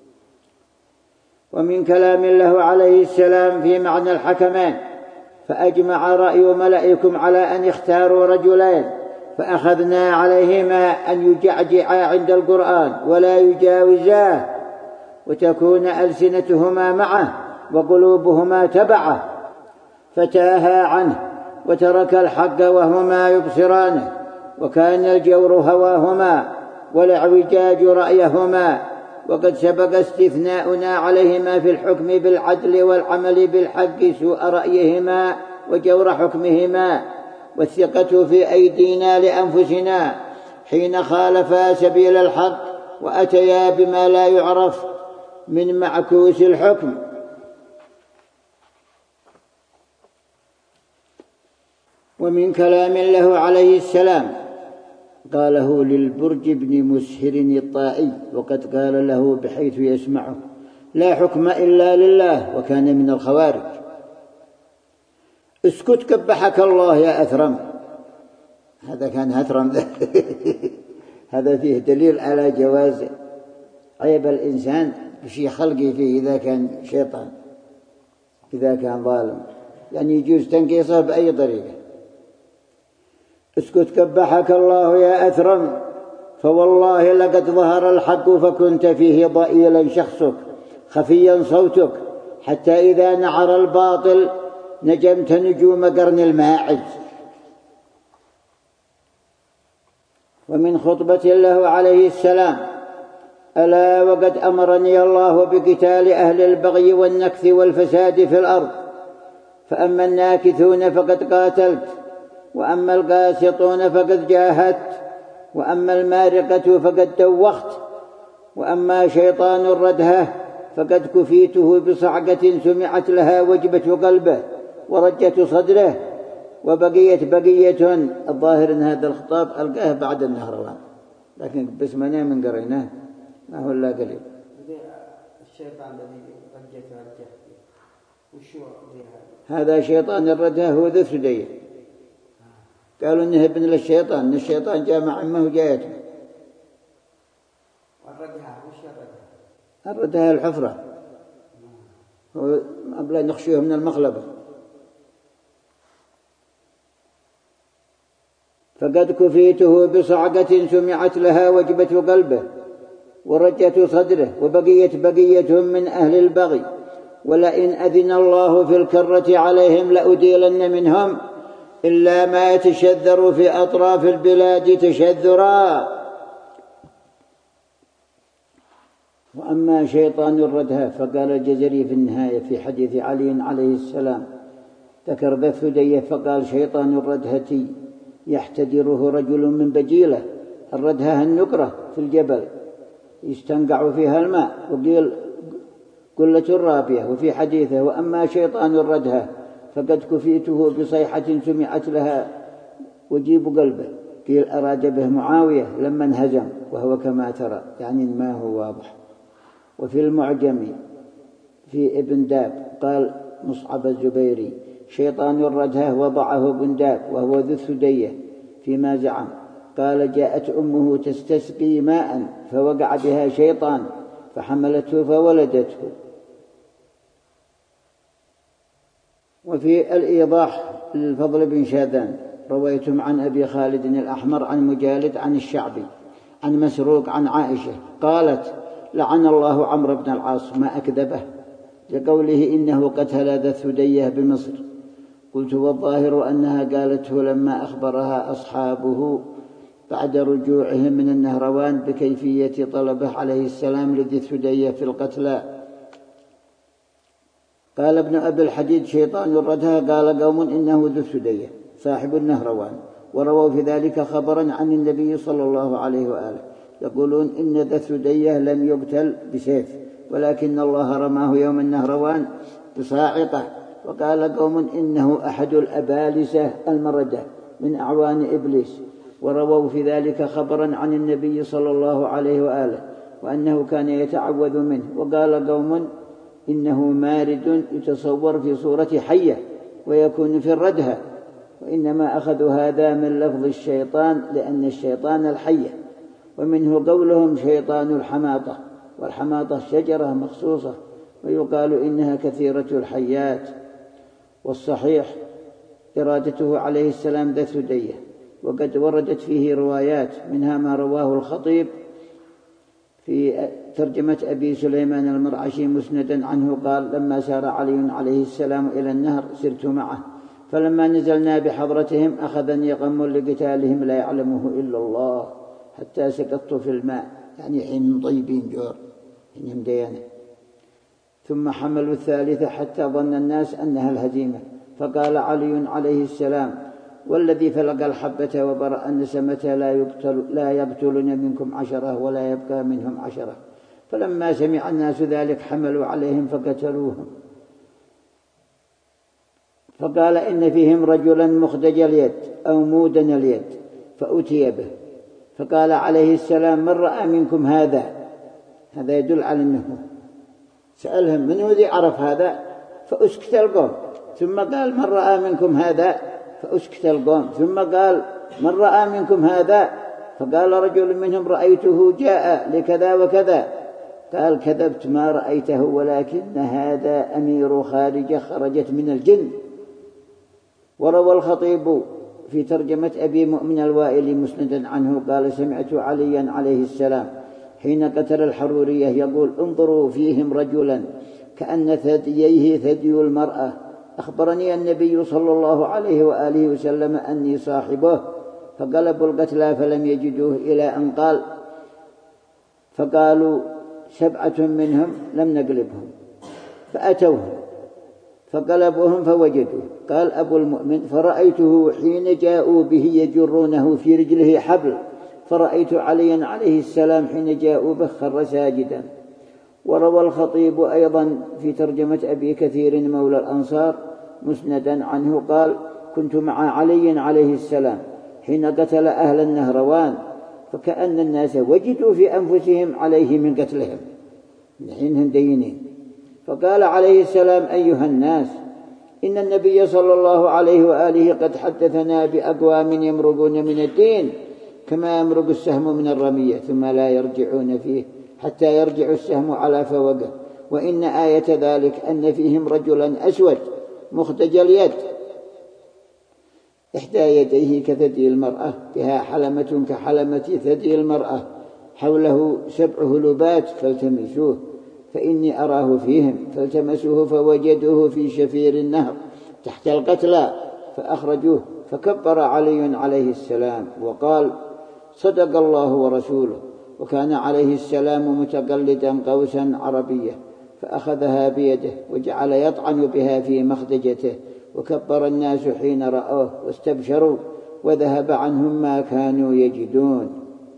ومن كلام الله عليه السلام في معنى الحكمين فأجمع رأي ملئكم على أن اختاروا رجلين فأخذنا عليهما أن يجعجعا عند القرآن ولا يجاوزاه وتكون ألسنتهما معه وقلوبهما تبعه فتاها عنه وترك الحق وهما يبصرانه وكان الجور هواهما والاعوجاج رأيهما وقد سبق استثناؤنا عليهما في الحكم بالعدل والعمل بالحق سوء رأيهما وجور حكمهما والثقة في أيدينا لأنفسنا حين خالفا سبيل الحق وأتيا بما لا يعرف من معكوس الحكم. ومن كلام الله عليه السلام قاله للبرج بن مسهر الطائي وقد قال له بحيث يسمعه لا حكم إلا لله وكان من الخوارج. اسكت قبحك الله يا أثرم. هذا كان أثرم هذا فيه دليل على جواز عيب الإنسان بشي خلقه فيه إذا كان شيطان إذا كان ظالم، يعني يجوز تنقيصه بأي طريقة. اسكت قبحك الله يا أثرم فوالله لقد ظهر الحق فكنت فيه ضئيلا شخصك خفيا صوتك حتى إذا نعر الباطل نجمت نجوم قرن الماعز. ومن خطبة الله عليه السلام ألا وقد أمرني الله بقتال أهل البغي والنكث والفساد في الأرض فأما الناكثون فقد قاتلت وأما القاسطون فقد جاهدت وأما المارقة فقد دوخت وأما شيطان الردهة فقد كفيته بصعقة سمعت لها وجبة قلبه ورجة صدره وبقيت بقية. الظاهر أن هذا الخطاب ألقاه بعد النهروان لكن بس ما من قريناه ما هو إلا قليل. الشيطان الذي رجة وشو هذا شيطان الردهة هو ذو ثدية قالوا إنه ابن للشيطان إن الشيطان جاء مع أمه وجاءته. والردهة وش الردهة؟ الردهة الحفرة هو أبلا نخشيه من المخلبة. فقد كفيته بصعقة سمعت لها وجبة قلبه ورجة صدره وبقيت بقية من أهل البغي ولئن أذن الله في الكرة عليهم لأديلن منهم إلا ما يتشذر في أطراف البلاد تشذرا. وأما شيطان الردهة فقال الجزري في النهاية في حديث علي عليه السلام ذكر ذا الثدية فقال شيطان الردهة يحتدره رجل من بجيلة. الردهة النقرة في الجبل يستنقع فيها الماء وقيل قلة الرابية. وفي حديثه وأما شيطان الردهة فقد كفيته بصيحة سمعت لها وجيب قلبه قيل أراد به معاوية لما انهزم وهو كما ترى يعني ما هو واضح. وفي المعجم في ابن داب قال مصعب الزبيري شيطان الردهة وضعه ابن داب وهو ذو الثدية فيما زعم قال جاءت أمه تستسقي ماء فوقع بها شيطان فحملته فولدته. وفي الإيضاح للفضل بن شاذان رويتم عن أبي خالد الأحمر عن مجالد عن الشعبي عن مسروق عن عائشة قالت لعن الله عمرو بن العاص ما أكذبه لقوله إنه قتل ذا الثدية بمصر. قلت والظاهر أنها قالته لما أخبرها أصحابه بعد رجوعهم من النهروان بكيفية طلبه عليه السلام لذي الثدية في القتلى. قال ابن أبي الحديد شيطان الردها قال قوم إنه ذو الثدية صاحب النهروان، ورووا في ذلك خبرا عن النبي صلى الله عليه وآله يقولون إن ذا الثدية لم يقتل بسيف، ولكن الله رماه يوم النهروان بصاعقة. وقال قوم إنه أحد الأبالسة المردة من أعوان إبليس، ورووا في ذلك خبرا عن النبي صلى الله عليه وآله وأنه كان يتعوذ منه. وقال قوم إنه مارد يتصور في صورة حية ويكون في الردهة، وإنما أخذوا هذا من لفظ الشيطان لأن الشيطان الحية. ومنه قولهم شيطان الحماطة، والحماطة شجرة مخصوصة ويقال إنها كثيرة الحيات. والصحيح إرادته عليه السلام ذا الثدية، وقد وردت فيه روايات منها ما رواه الخطيب في ترجمة أبي سليمان المرعشي مسندا عنه قال لما سار علي عليه السلام إلى النهر سرت معه، فلما نزلنا بحضرتهم أخذني غم لقتالهم لا يعلمه إلا الله حتى سقطت في الماء، يعني حين طيبين جور حين مدينة. ثم حملوا الثالثة حتى ظن الناس أنها الهزيمة، فقال علي عليه السلام والذي فلق الحبة وبرأ النسمة لا يقتلن منكم 10 ولا يبقى منهم 10. فلما سمع الناس ذلك حملوا عليهم فقتلوهم. فقال إن فيهم رجلا مخدج اليد أو مودن اليد، فأتي به فقال عليه السلام من رأى منكم هذا؟ هذا يدل على أنه سألهم من الذي عرف هذا؟ فأسكت القوم. ثم قال من رأى منكم هذا؟ فأسكت القوم. ثم قال من رأى منكم هذا؟ فقال رجل منهم رأيته جاء لكذا وكذا. قال كذبت ما رأيته، ولكن هذا أمير خارجة خرجت من الجن. وروى الخطيب في ترجمة أبي مؤمن الوائلي مسندا عنه قال سمعت عليا عليه السلام حين قتل الحرورية يقول انظروا فيهم رجلا كأن ثدييه ثدي المرأة، أخبرني النبي صلى الله عليه وآله وسلم أني صاحبه. فقلبوا القتلى فلم يجدوه إلى أن قال فقالوا 7 منهم لم نقلبهم، فأتوهم فقلبوهم فوجدوه. قال أبو المؤمن فرأيته حين جاءوا به يجرونه في رجله حبل، فرأيت عليا عليه السلام حين جاءوا به خر ساجدا. وروى الخطيب أيضا في ترجمة أبي كثير مولى الأنصار مسندا عنه قال كنت مع علي عليه السلام حين قتل أهل النهروان، فكأن الناس وجدوا في أنفسهم عليه من قتلهم حينهم دينين. فقال عليه السلام أيها الناس إن النبي صلى الله عليه وآله قد حدثنا بأقوام يمرقون من الدين كما يمرق السهم من الرمية ثم لا يرجعون فيه حتى يرجع السهم على فوقه، وإن آية ذلك أن فيهم رجلا أسود مخدج اليد إحدى يديه كثدي المرأة بها حلمة كحلمة ثدي المرأة حوله 7 هلبات فالتمسوه فإني أراه فيهم، فالتمسوه فوجدوه في شفير النهر تحت القتلى فأخرجوه. فكبر علي عليه السلام وقال صدق الله ورسوله. وكان عليه السلام متقلدا قوسا عربية فأخذها بيده وجعل يطعن بها في مخدجته، وكبر الناس حين رأوه واستبشروا وذهب عنهم ما كانوا يجدون.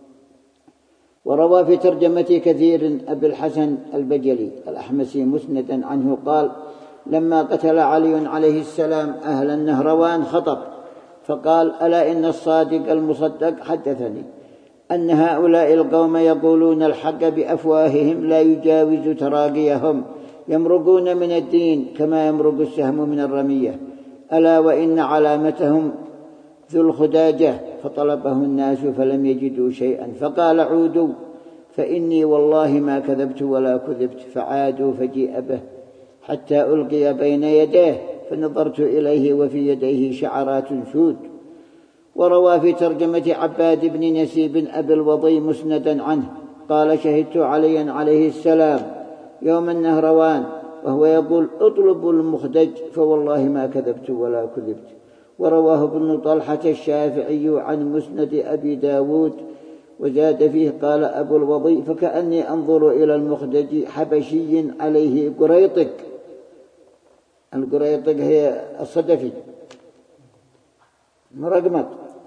وروى في ترجمة كثير أبي الحسن البجلي الأحمسي مسندا عنه قال لما قتل علي عليه السلام أهل النهروان خطب فقال ألا إن الصادق المصدق حدثني أن هؤلاء القوم يقولون الحق بأفواههم لا يجاوز تراقيهم يمرقون من الدين كما يمرق السهم من الرمية، ألا وإن علامتهم ذو الخداجة. فطلبه الناس فلم يجدوا شيئا فقال عودوا فإني والله ما كذبت ولا كذبت. فعادوا فجيء به حتى ألقي بين يديه فنظرت إليه وفي يديه شعرات سود. وروى في ترجمة عباد بن نسيب أبي الوضي مسندا عنه قال شهدت عليا عليه السلام يوم النهروان وهو يقول اطلبوا المخدج فوالله ما كذبت ولا كذبت. ورواه ابن طلحة الشافعي عن مسند أبي داود وزاد فيه قال أبو الوضيء فكأني أنظر إلى المخدج حبشي عليه قريطك. القريطك هي الصدفي مرقمط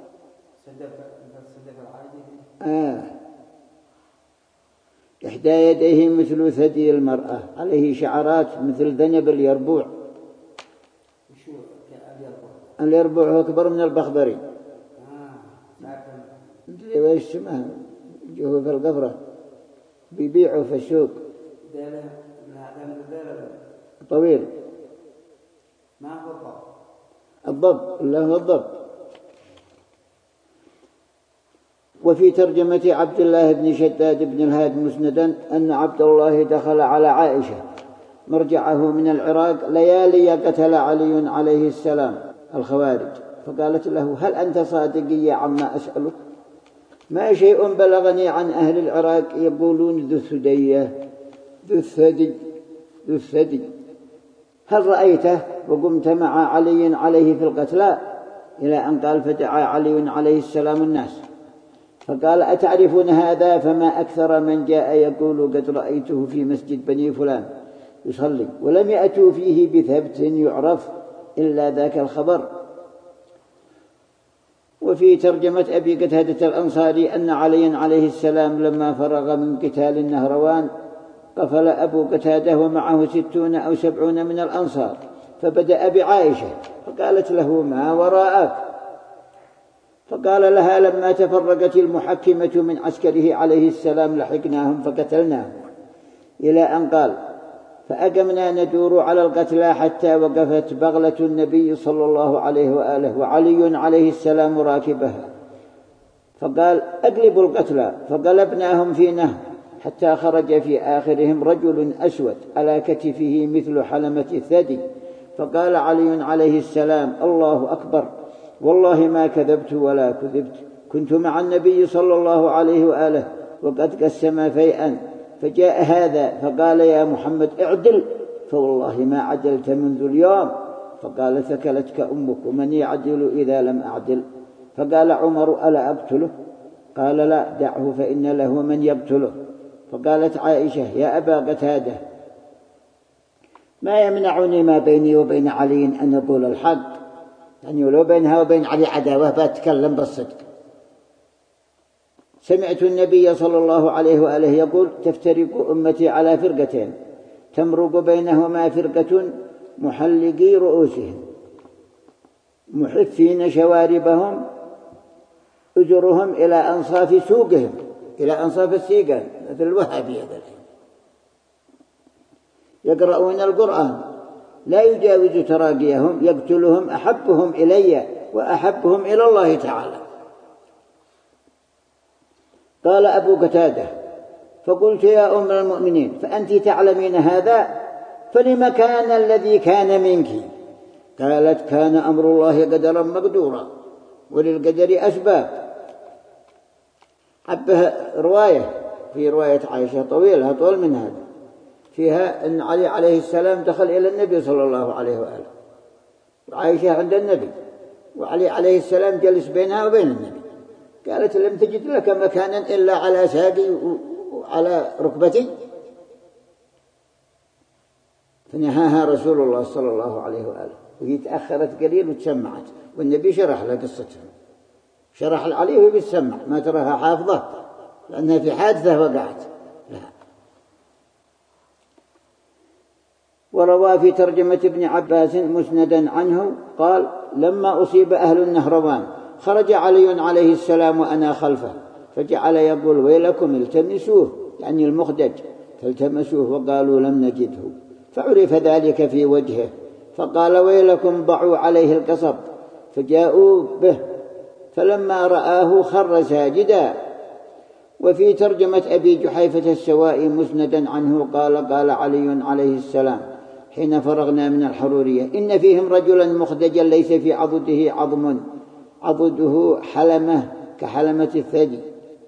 إحدى يديه مثل ثدي المرأة، عليه شعرات مثل ذنب اليربوع. اليربوع هو أكبر من البخبري. تدري ويش اسمه؟ جوه في القفرة بيبيعوا في السوق طويل. ما هو الضب، لا هو الضب. وفي ترجمة عبد الله بن شداد بن الهاد مسندا أن عبد الله دخل على عائشة مرجعه من العراق ليالي قتل علي عليه السلام الخوارج، فقالت له هل أنت صادقي عما أسألك؟ ما شيء بلغني عن أهل العراق يقولون ذو الثدية ذو الثدي هل رأيته؟ وقمت مع علي عليه في القتلى إلى أن قال فدعا علي عليه السلام الناس فقال أتعرفون هذا؟ فما أكثر من جاء يقول قد رأيته في مسجد بني فلان يصلي، ولم يأتوا فيه بثبت يعرف إلا ذاك الخبر. وفي ترجمة أبي قتادة الأنصاري أن علي عليه السلام لما فرغ من قتال النهروان قفل أبو قتادة ومعه 60 أو 70 من الأنصار، فبدأ بعائشة فقالت له ما وراءك؟ فقال لها لما تفرقت المحكمة من عسكره عليه السلام لحقناهم فقتلناهم، إلى أن قال فأقمنا ندور على القتلى حتى وقفت بغلة النبي صلى الله عليه وآله وعلي عليه السلام راكبها، فقال أقلبوا القتلى، فقلبناهم في نهر حتى خرج في آخرهم رجل أسود على كتفه مثل حلمة الثدي، فقال علي عليه السلام الله أكبر والله ما كذبت ولا كذبت، كنت مع النبي صلى الله عليه وآله وقد قسم فيئا، فجاء هذا فقال يا محمد اعدل، فوالله ما عدلت منذ اليوم، فقال ثكلتك أمك ومن يعدل إذا لم أعدل، فقال عمر ألا أقتله؟ قال لا دعه فإن له من يقتله. فقالت عائشة يا أبا قتادة ما يمنعني ما بيني وبين علي أن أقول الحق، يعني لو بينها وبين علي عداوة بتكلم بالصدق. سمعت النبي صلى الله عليه وآله يقول تفترق أمتي على فرقتين تمرق بينهما فرقة محلقي رؤوسهم محفين شواربهم أجرهم إلى أنصاف سوقهم، إلى أنصاف السيقان مثل الوهابية يقرؤون القرآن لا يجاوز تراقيهم يقتلهم أحبهم إلي وأحبهم إلى الله تعالى. قال أبو قتادة فقلت يا أم المؤمنين فأنت تعلمين هذا فلما كان الذي كان منك؟ قالت كان أمر الله قدرا مقدورا وللقدر أسباب. عبها رواية في رواية عائشة طويلة أطول من هذا فيها أن علي عليه السلام دخل إلى النبي صلى الله عليه وآله وعائشة عند النبي وعلي عليه السلام جلس بينها وبين النبي، قالت لم تجد لك مكانا إلا على ساقي وعلى ركبتي، فنهاها رسول الله صلى الله عليه وآله، وهي تأخرت قليل وتسمعت والنبي شرح لها قصتها، شرح العلي وهي بتسمع ما تراها حافظة لأنها في حادثة وقعت لها. وروى في ترجمة ابن عباس مسندا عنه قال لما أصيب أهل النهروان خرج علي عليه السلام وأنا خلفه فجعل يقول ويلكم التمسوه، يعني المخدج، فالتمسوه وقالوا لم نجده، فعرف ذلك في وجهه فقال ويلكم ضعوا عليه القصب، فجاءوا به فلما رآه خر ساجدا. وفي ترجمة أبي جحيفة السوائي مسندا عنه قال علي عليه السلام حين فرغنا من الحرورية إن فيهم رجلا مخدجا ليس في عضده عظم، عضده حلمة كحلمة الثدي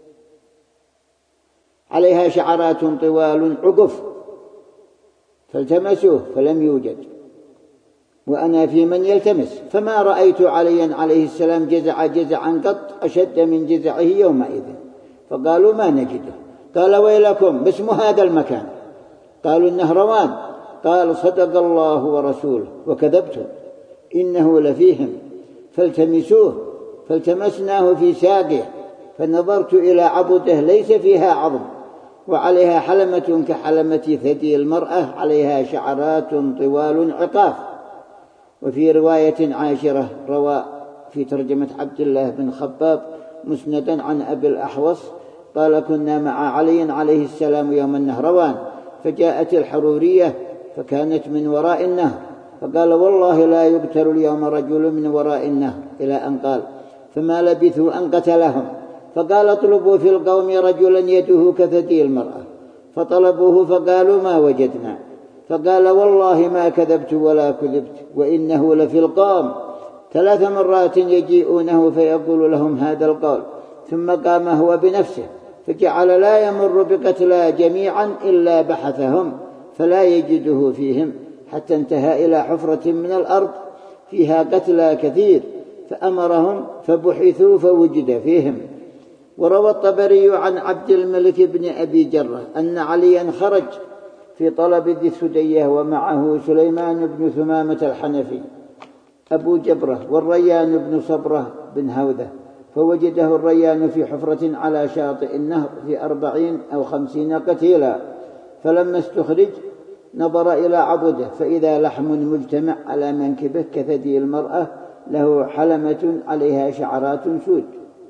عليها شعرات طوال عقف، فالتمسوه فلم يوجد، وأنا في من يلتمس، فما رأيت عليا عليه السلام جزع جزعا قط أشد من جزعه يومئذ. فقالوا ما نجده. قال ويلكم، ما اسم هذا المكان؟ قالوا النهروان. قال صدق الله ورسوله وكذبتم، إنه لفيهم فالتمسوه. فالتمسناه في ساقه فنظرت إلى عضده ليس فيها عظم، وعليها حلمة كحلمة ثدي المرأة، عليها شعرات طوال عقاف. وفي رواية عاشرة روى في ترجمة عبد الله بن خباب مسندا عن أبي الأحوص قال كنا مع علي عليه السلام يوم النهروان، فجاءت الحرورية فكانت من وراء النهر، فقال والله لا يقتل اليوم رجل من وراء النهر، إلى أن قال فما لبثوا أن قتلهم. فقال اطلبوا في القوم رجلا يده كثدي المرأة، فطلبوه فقالوا ما وجدنا. فقال والله ما كذبت ولا كذبت، وإنه لفي القوم. 3 مرات يجيئونه فيقول لهم هذا القول، ثم قام هو بنفسه فجعل لا يمر بقتلى جميعا إلا بحثهم فلا يجده فيهم، حتى انتهى إلى حفرة من الأرض فيها قتلى كثير، فأمرهم فبحثوا فوجد فيهم. وروى الطبري عن عبد الملك بن أبي جرة أن عليا خرج في طلب ذي السدية ومعه سليمان بن ثمامة الحنفي أبو جبرة والريان بن صبرة بن هوذة، فوجده الريان في حفرة على شاطئ النهر في 40 أو 50 قتيلا. فلما استخرج نظر إلى عضده فإذا لحم مجتمع على منكبه كثدي المرأة، له حلمة عليها شعرات سود،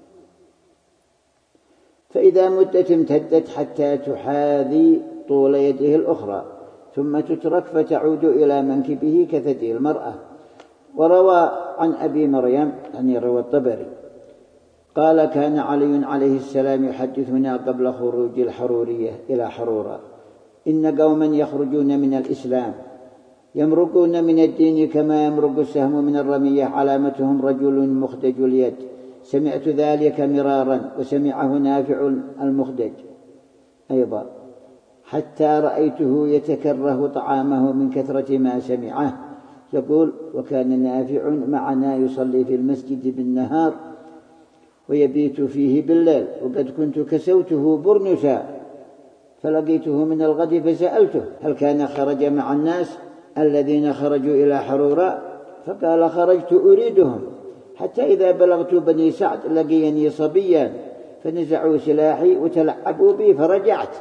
فإذا مدت امتدت حتى تحاذي طول يده الأخرى، ثم تترك فتعود إلى منكبه كثدي المرأة. وروى عن أبي مريم يعني روى الطبري قال كان علي عليه السلام يحدثنا قبل خروج الحرورية إلى حرورة إن قوما يخرجون من الإسلام يمرقون من الدين كما يمرق السهم من الرمية، علامتهم رجل مخدج اليد. سمعت ذلك مرارا، وسمعه نافع المخدج أيضا، حتى رأيته يتكره طعامه من كثرة ما سمعه. يقول وكان نافع معنا يصلي في المسجد بالنهار ويبيت فيه بالليل، وقد كنت كسوته برنسا، فلقيته من الغد فسألته هل كان خرج مع الناس الذين خرجوا إلى حرورة؟ فقال خرجت أريدهم، حتى إذا بلغت بني سعد لقيني صبيا فنزعوا سلاحي وتلعبوا بي فرجعت،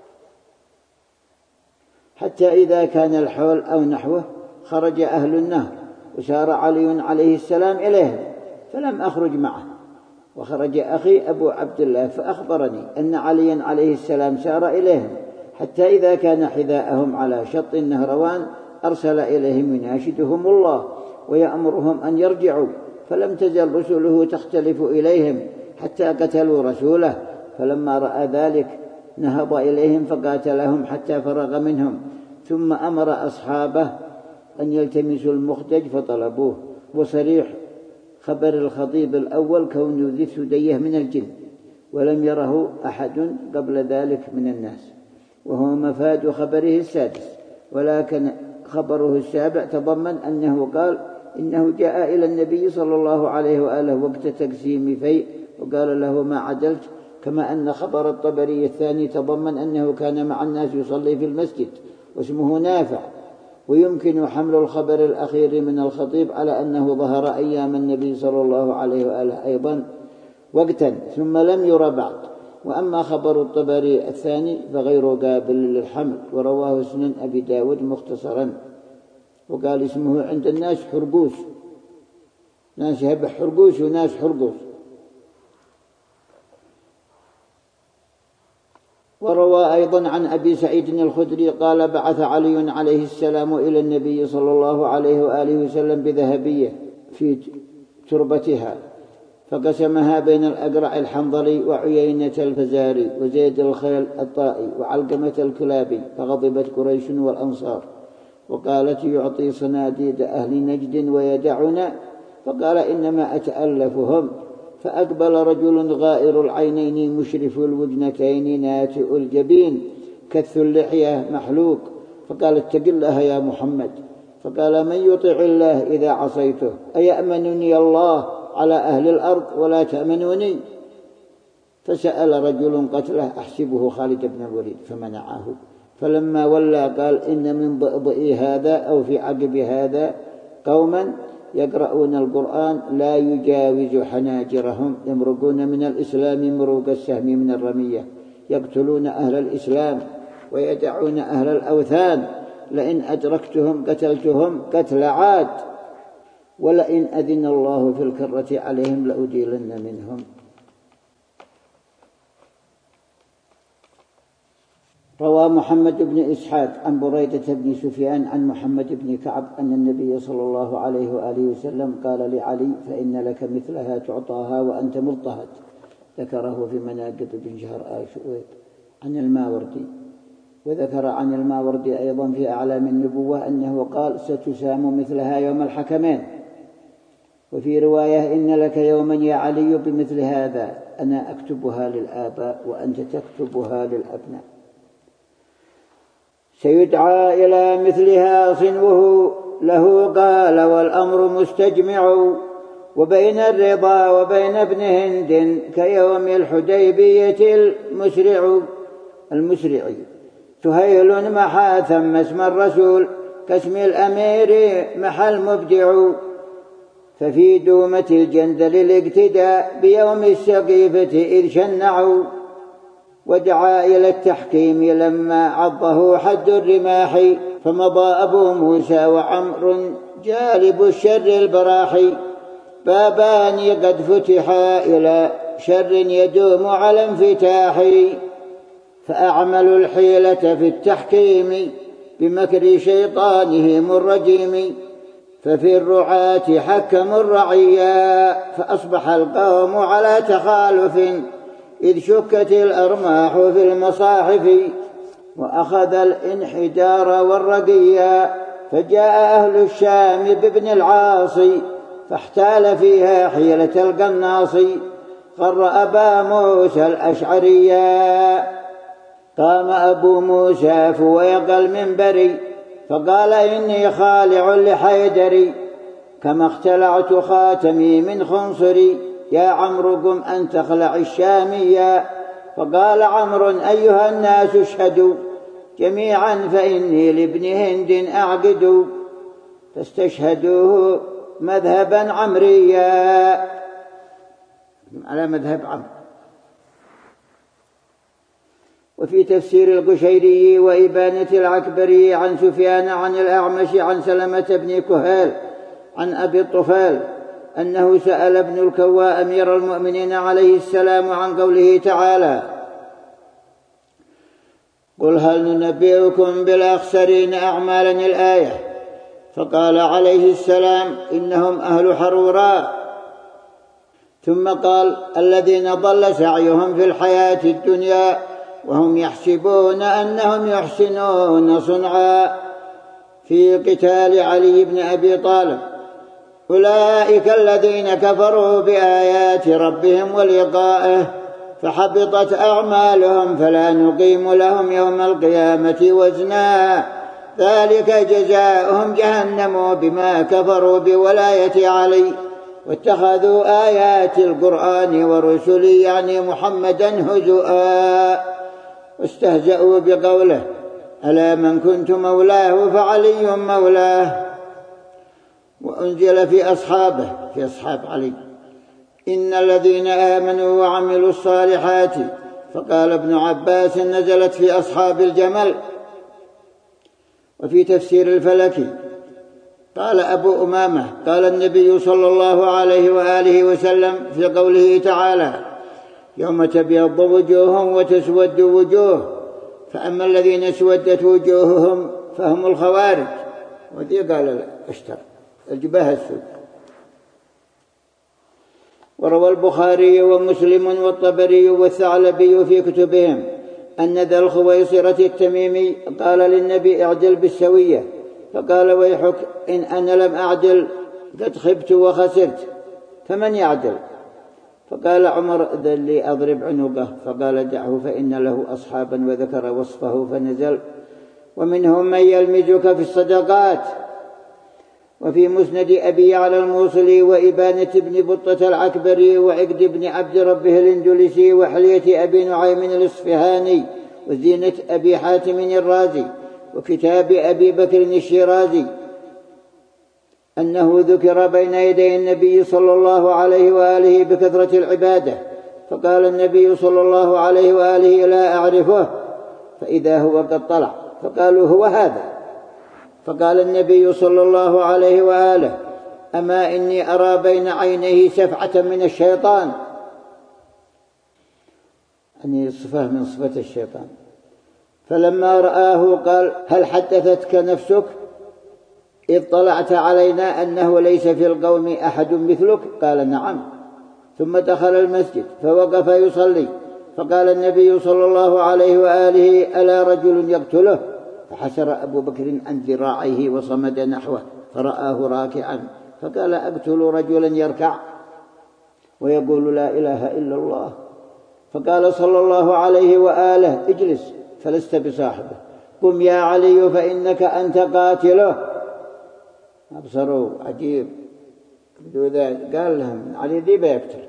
حتى إذا كان الحول أو نحوه خرج أهل النهر وسار علي عليه السلام إليهم فلم أخرج معه. وخرج أخي أبو عبد الله فأخبرني أن عليا عليه السلام سار إليهم، حتى إذا كان حذاءهم على شط النهروان أرسل إليهم يناشدهم الله ويأمرهم أن يرجعوا، فلم تزل رسله تختلف إليهم حتى قتلوا رسوله. فلما رأى ذلك نهض إليهم فقاتلهم حتى فرغ منهم، ثم أمر أصحابه أن يلتمسوا المخدج فطلبوه. وصريح خبر الخطيب الأول كون ذي السدية من الجن، ولم يره أحد قبل ذلك من الناس، وهو مفاد خبره السادس. ولكن خبره السابع تضمن أنه قال إنه جاء إلى النبي صلى الله عليه وآله وقت تقسيم فيء وقال له ما عدلت، كما أن خبر الطبري الثاني تضمن أنه كان مع الناس يصلي في المسجد واسمه نافع. ويمكن حمل الخبر الأخير من الخطيب على أنه ظهر أيام النبي صلى الله عليه وآله أيضا وقتا ثم لم ير بعد. وأما خبر الطبري الثاني فغير قابل للحمل، ورواه سنن أبي داود مختصرا، وقال اسمه عند الناس حرقوس، ناس يهب حرقوس وناس حرقوس. وروى أيضا عن أبي سعيد الخدري قال بعث علي عليه السلام إلى النبي صلى الله عليه وآله وسلم بذهبية في تربتها، فقسمها بين الأقرع الحنظلي وعيينة الفزاري وزيد الخيل الطائي وعلقمة الكلابي، فغضبت قريش والأنصار وقالت يعطي صناديد أهل نجد ويدعنا، فقال إنما أتألفهم. فأقبل رجل غائر العينين مشرف الوجنتين ناتئ الجبين كث اللحية محلوق، فقال اتق الله يا محمد، فقال: من يطع الله إذا عصيته أيأمنني الله على أهل الأرض ولا تأمنوني؟ فسأل رجل قتله أحسبه خالد بن الوليد فمنعه، فلما ولى قال: إن من ضئضئ هذا أو في عقب هذا قوما يقرؤون القرآن لا يجاوز حناجرهم، يمرقون من الإسلام مروق السهم من الرمية، يقتلون أهل الإسلام ويدعون أهل الأوثان، لئن أدركتهم قتلتهم قتل عاد، ولئن أذن الله في الكرة عليهم لأديلن منهم. روى محمد بن إسحاق عن بريدة بن سفيان عن محمد بن كعب أن النبي صلى الله عليه وآله وسلم قال لعلي: فإن لك مثلها تعطاها وأنت مضطهد. ذكره في مناقب بن شهر آشوب عن الماوردي. وذكر عن الماوردي أيضا في أعلام النبوة أنه قال: ستسام مثلها يوم الحكمين. وفي رواية: إن لك يوما يا علي بمثل هذا، أنا أكتبها للآباء وأنت تكتبها للأبناء. سيدعى إلى مثلها صنوه له قال: والأمر مستجمع، وبين الرضا وبين ابن هند كيوم الحديبية المسرع. سهيل محا ثم اسم الرسول كاسم الأمير محا المبدع. ففي دومة الجندل الاقتداء بيوم السقيفة إذ شنعوا. ودعا إلى التحكيم لما عضه حد الرماح. فمضى أبو موسى وعمر جالب الشر البراحي. بابان قد فتحا إلى شر يدوم على انفتاح. فأعملوا الحيلة في التحكيم بمكر شيطانهم الرجيم. ففي الرعاة حكموا الرعيا. فأصبح القوم على تخالف إذ شكت الأرماح في المصاحف. وأخذ الانحدار والرقيا. فجاء أهل الشام بابن العاص فاحتال فيها حيلة القناص. قر أبا موسى الأشعريا. قام أبو موسى فويق المنبر فقال: إني خالع لحيدري كما اختلعت خاتمي من خنصري. يا عمرو قم أن تخلع الشامية. فقال عمرو: أيها الناس اشهدوا جميعا فإني لابن هند أعقد. فاستشهدوه مذهبا عمريا على مذهب عمرو. وفي تفسير القشيري وإبانة العكبري عن سفيان عن الأعمش عن سلمة بن كهال عن أبي الطفال أنه سأل ابن الكواء أمير المؤمنين عليه السلام عن قوله تعالى: قل هل ننبئكم بالأخسرين أعمالا الآية. فقال عليه السلام: إنهم أهل حروراء. ثم قال: الذين ضل سعيهم في الحياة الدنيا وهم يحسبون أنهم يحسنون صنعا. في قتال علي بن أبي طالب: أولئك الذين كفروا بآيات ربهم ولقائه فحبطت أعمالهم فلا نقيم لهم يوم القيامة وزنا. ذلك جزاؤهم جهنم بما كفروا بولاية علي واتخذوا آيات القرآن ورسله يعني محمدا هزؤا. واستهزأوا بقوله: ألا من كنت مولاه فعلي مولاه. وأنزل في أصحابه في أصحاب علي: إن الذين آمنوا وعملوا الصالحات. فقال ابن عباس: نزلت في أصحاب الجمل. وفي تفسير الفلكي قال أبو أمامة: قال النبي صلى الله عليه وآله وسلم في قوله تعالى: يوم تبيض وجوه وتسود وجوه، فأما الذين اسودت وجوههم فهم الخوارج. وذي قال أشتر الجباه السود. وروى البخاري ومسلم والطبري والثعلبي في كتبهم أن ذا الخويصرة التميمي قال للنبي: اعدل بالسوية. فقال: ويحك إن أنا لم أعدل قد خبت وخسرت، فمن يعدل؟ فقال عمر: ذل لي أضرب عنقه. فقال: دعه فإن له أصحابا، وذكر وصفه فنزل: ومنهم من يلمزك في الصدقات وفي مسند أبي يعلى الموصلي وإبانة بن بطة العكبري وعقد بن عبد ربه الإندلسي وحلية أبي نعيم الإصفهاني وزينة أبي حاتم الرازي وكتاب أبي بكر الشيرازي أنه ذكر بين يدي النبي صلى الله عليه وآله بكثرة العبادة، فقال النبي صلى الله عليه وآله: لا أعرفه، فإذا هو قد طلع، فقالوا: هو هذا. فقال النبي صلى الله عليه وآله: أما إني أرى بين عينيه سفعة من الشيطان، يعني صفة من صفة الشيطان. فلما رآه قال: هل حدثتك نفسك إذ طلعت علينا أنه ليس في القوم أحد مثلك؟ قال: نعم. ثم دخل المسجد فوقف يصلي، فقال النبي صلى الله عليه وآله: ألا رجل يقتله؟ فحسر أبو بكر عن ذراعيه وصمد نحوه فرآه راكعا، فقال: أقتل رجلا يركع ويقول لا إله إلا الله؟ فقال صلى الله عليه وآله: اجلس فلست بصاحبه، قم يا علي فإنك أنت قاتله. أبصروا عجيب، قال لهم: علي ذي بيقتل.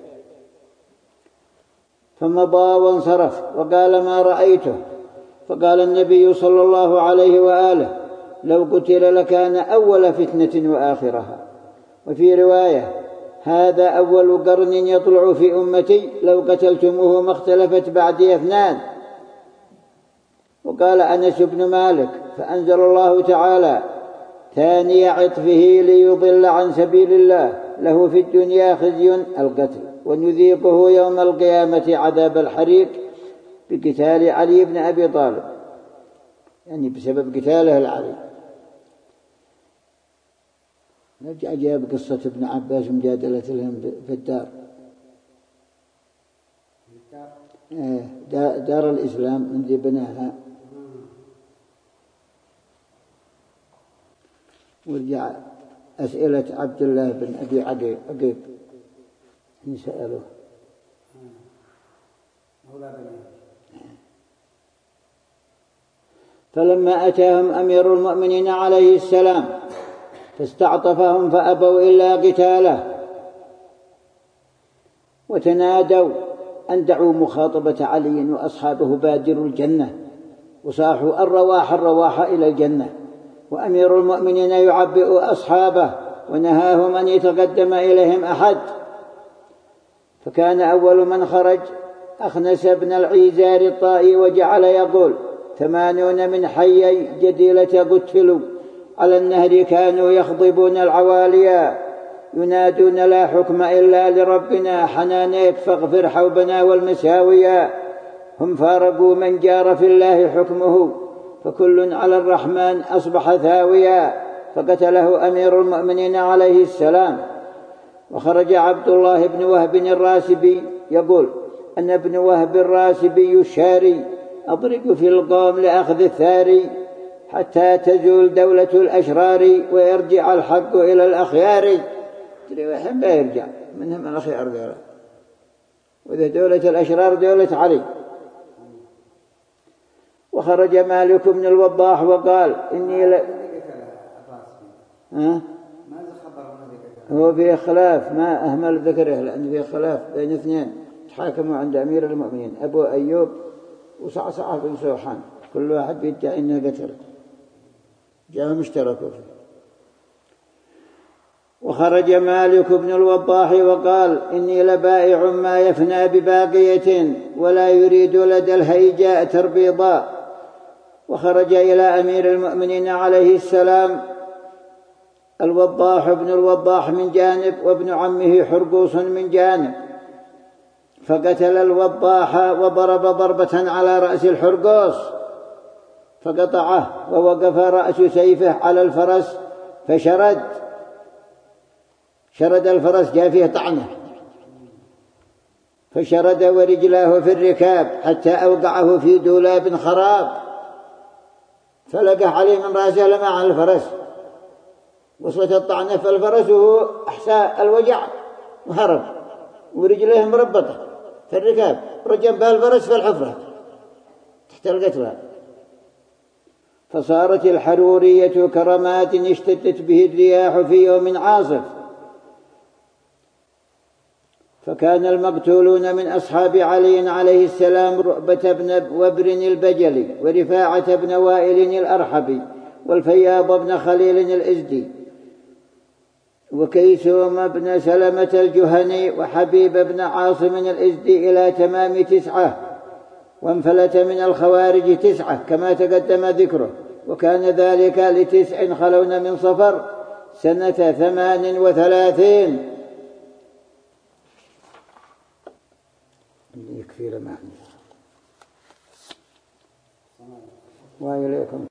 فمضى وانصرف وقال: ما رأيته. فقال النبي صلى الله عليه وآله: لو قتل لكان أول فتنة وآخرها. وفي رواية: هذا أول قرن يطلع في أمتي، لو قتلتموه ما اختلفت بعدي اثنان. وقال أنس بن مالك: فأنزل الله تعالى: ثاني عطفه ليضل عن سبيل الله، له في الدنيا خزي القتل، ونذيقه يوم القيامة عذاب الحريق، بقتال علي بن أبي طالب، يعني بسبب قتاله العلي. نرجع جاب قصة ابن عباس مجادلة لهم في الدار، دار الإسلام من ذي بناها. ورجع أسئلة عبد الله بن أبي عقيب سألوه. فلما أتاهم أمير المؤمنين عليه السلام فاستعطفهم فأبوا إلا قتاله، وتنادوا أن دعوا مخاطبة علي وأصحابه بادروا الجنة، وصاحوا الرواح إلى الجنة. وأمير المؤمنين يعبئ أصحابه ونهاهم أن يتقدم إليهم أحد. فكان أول من خرج أخنس بن العيزار الطائي، وجعل يقول: 80 من حيي جديلة قتلوا على النهر كانوا يخضبون العواليا ينادون: لا حكم إلا لربنا، حنانيك فاغفر حوبنا والمساويا. هم فارقوا من جار في الله حكمه، فكل على الرحمن أصبح ثاويا. فقتله أمير المؤمنين عليه السلام. وخرج عبد الله بن وهب الراسبي يقول أن ابن وهب الراسبي الشاري: أضرب في القوم لأخذ الثاري حتى تزول دولة الأشرار ويرجع الحق إلى الأخيار. يحب يرجع منهم الأخيار ذولا، وإذا دولة الأشرار دولة علي. وخرج مالك بن الوضاح وقال: إني هو في خلاف، ما أهمل ذكره، لأن في خلاف بين اثنين تحاكموا عند أمير المؤمنين، أبو أيوب وصعصع بن سوحان، كل واحد يدعي إنه قتل، جاءهم اشتركوا فيه. وخرج مالك بن الوضاح وقال: إني لبائع ما يفنى بباقية ولا يريد لدى الهيجاء تربيضا. وخرج إلى أمير المؤمنين عليه السلام الوضاح بن الوضاح من جانب، وابن عمه حرقوس من جانب، فقتل الوضاح وضرب ضربة على رأس الحرقوس فقطعه، ووقف رأس سيفه على الفرس فشرد الفرس، جاء فيه طعنه فشرد ورجلاه في الركاب حتى أوقعه في دولاب خراب، فلقى عليه من رأسه لمع الفرس، وصلت الطعنة في الفرس وهو أحسى الوجع وهرب، ورجليه مربطة في الركاب، رجم بها الفرس في الحفرة تحت القتلى. فصارت الحرورية كرماد اشتدت به الرياح في يوم عاصف. فكان المقتولون من أصحاب علي عليه السلام رؤبة بن وبر البجلي، ورفاعة بن وائل الأرحبي، والفياض بن خليل الإزدي، وكيسوم بن سلمة الجهني، وحبيب بن عاصم الإزدي، إلى تمام 9. وانفلت من الخوارج 9 كما تقدم ذكره، وكان ذلك ل9 خلون من صفر سنة 38. يكفي لمعنى وإليكم.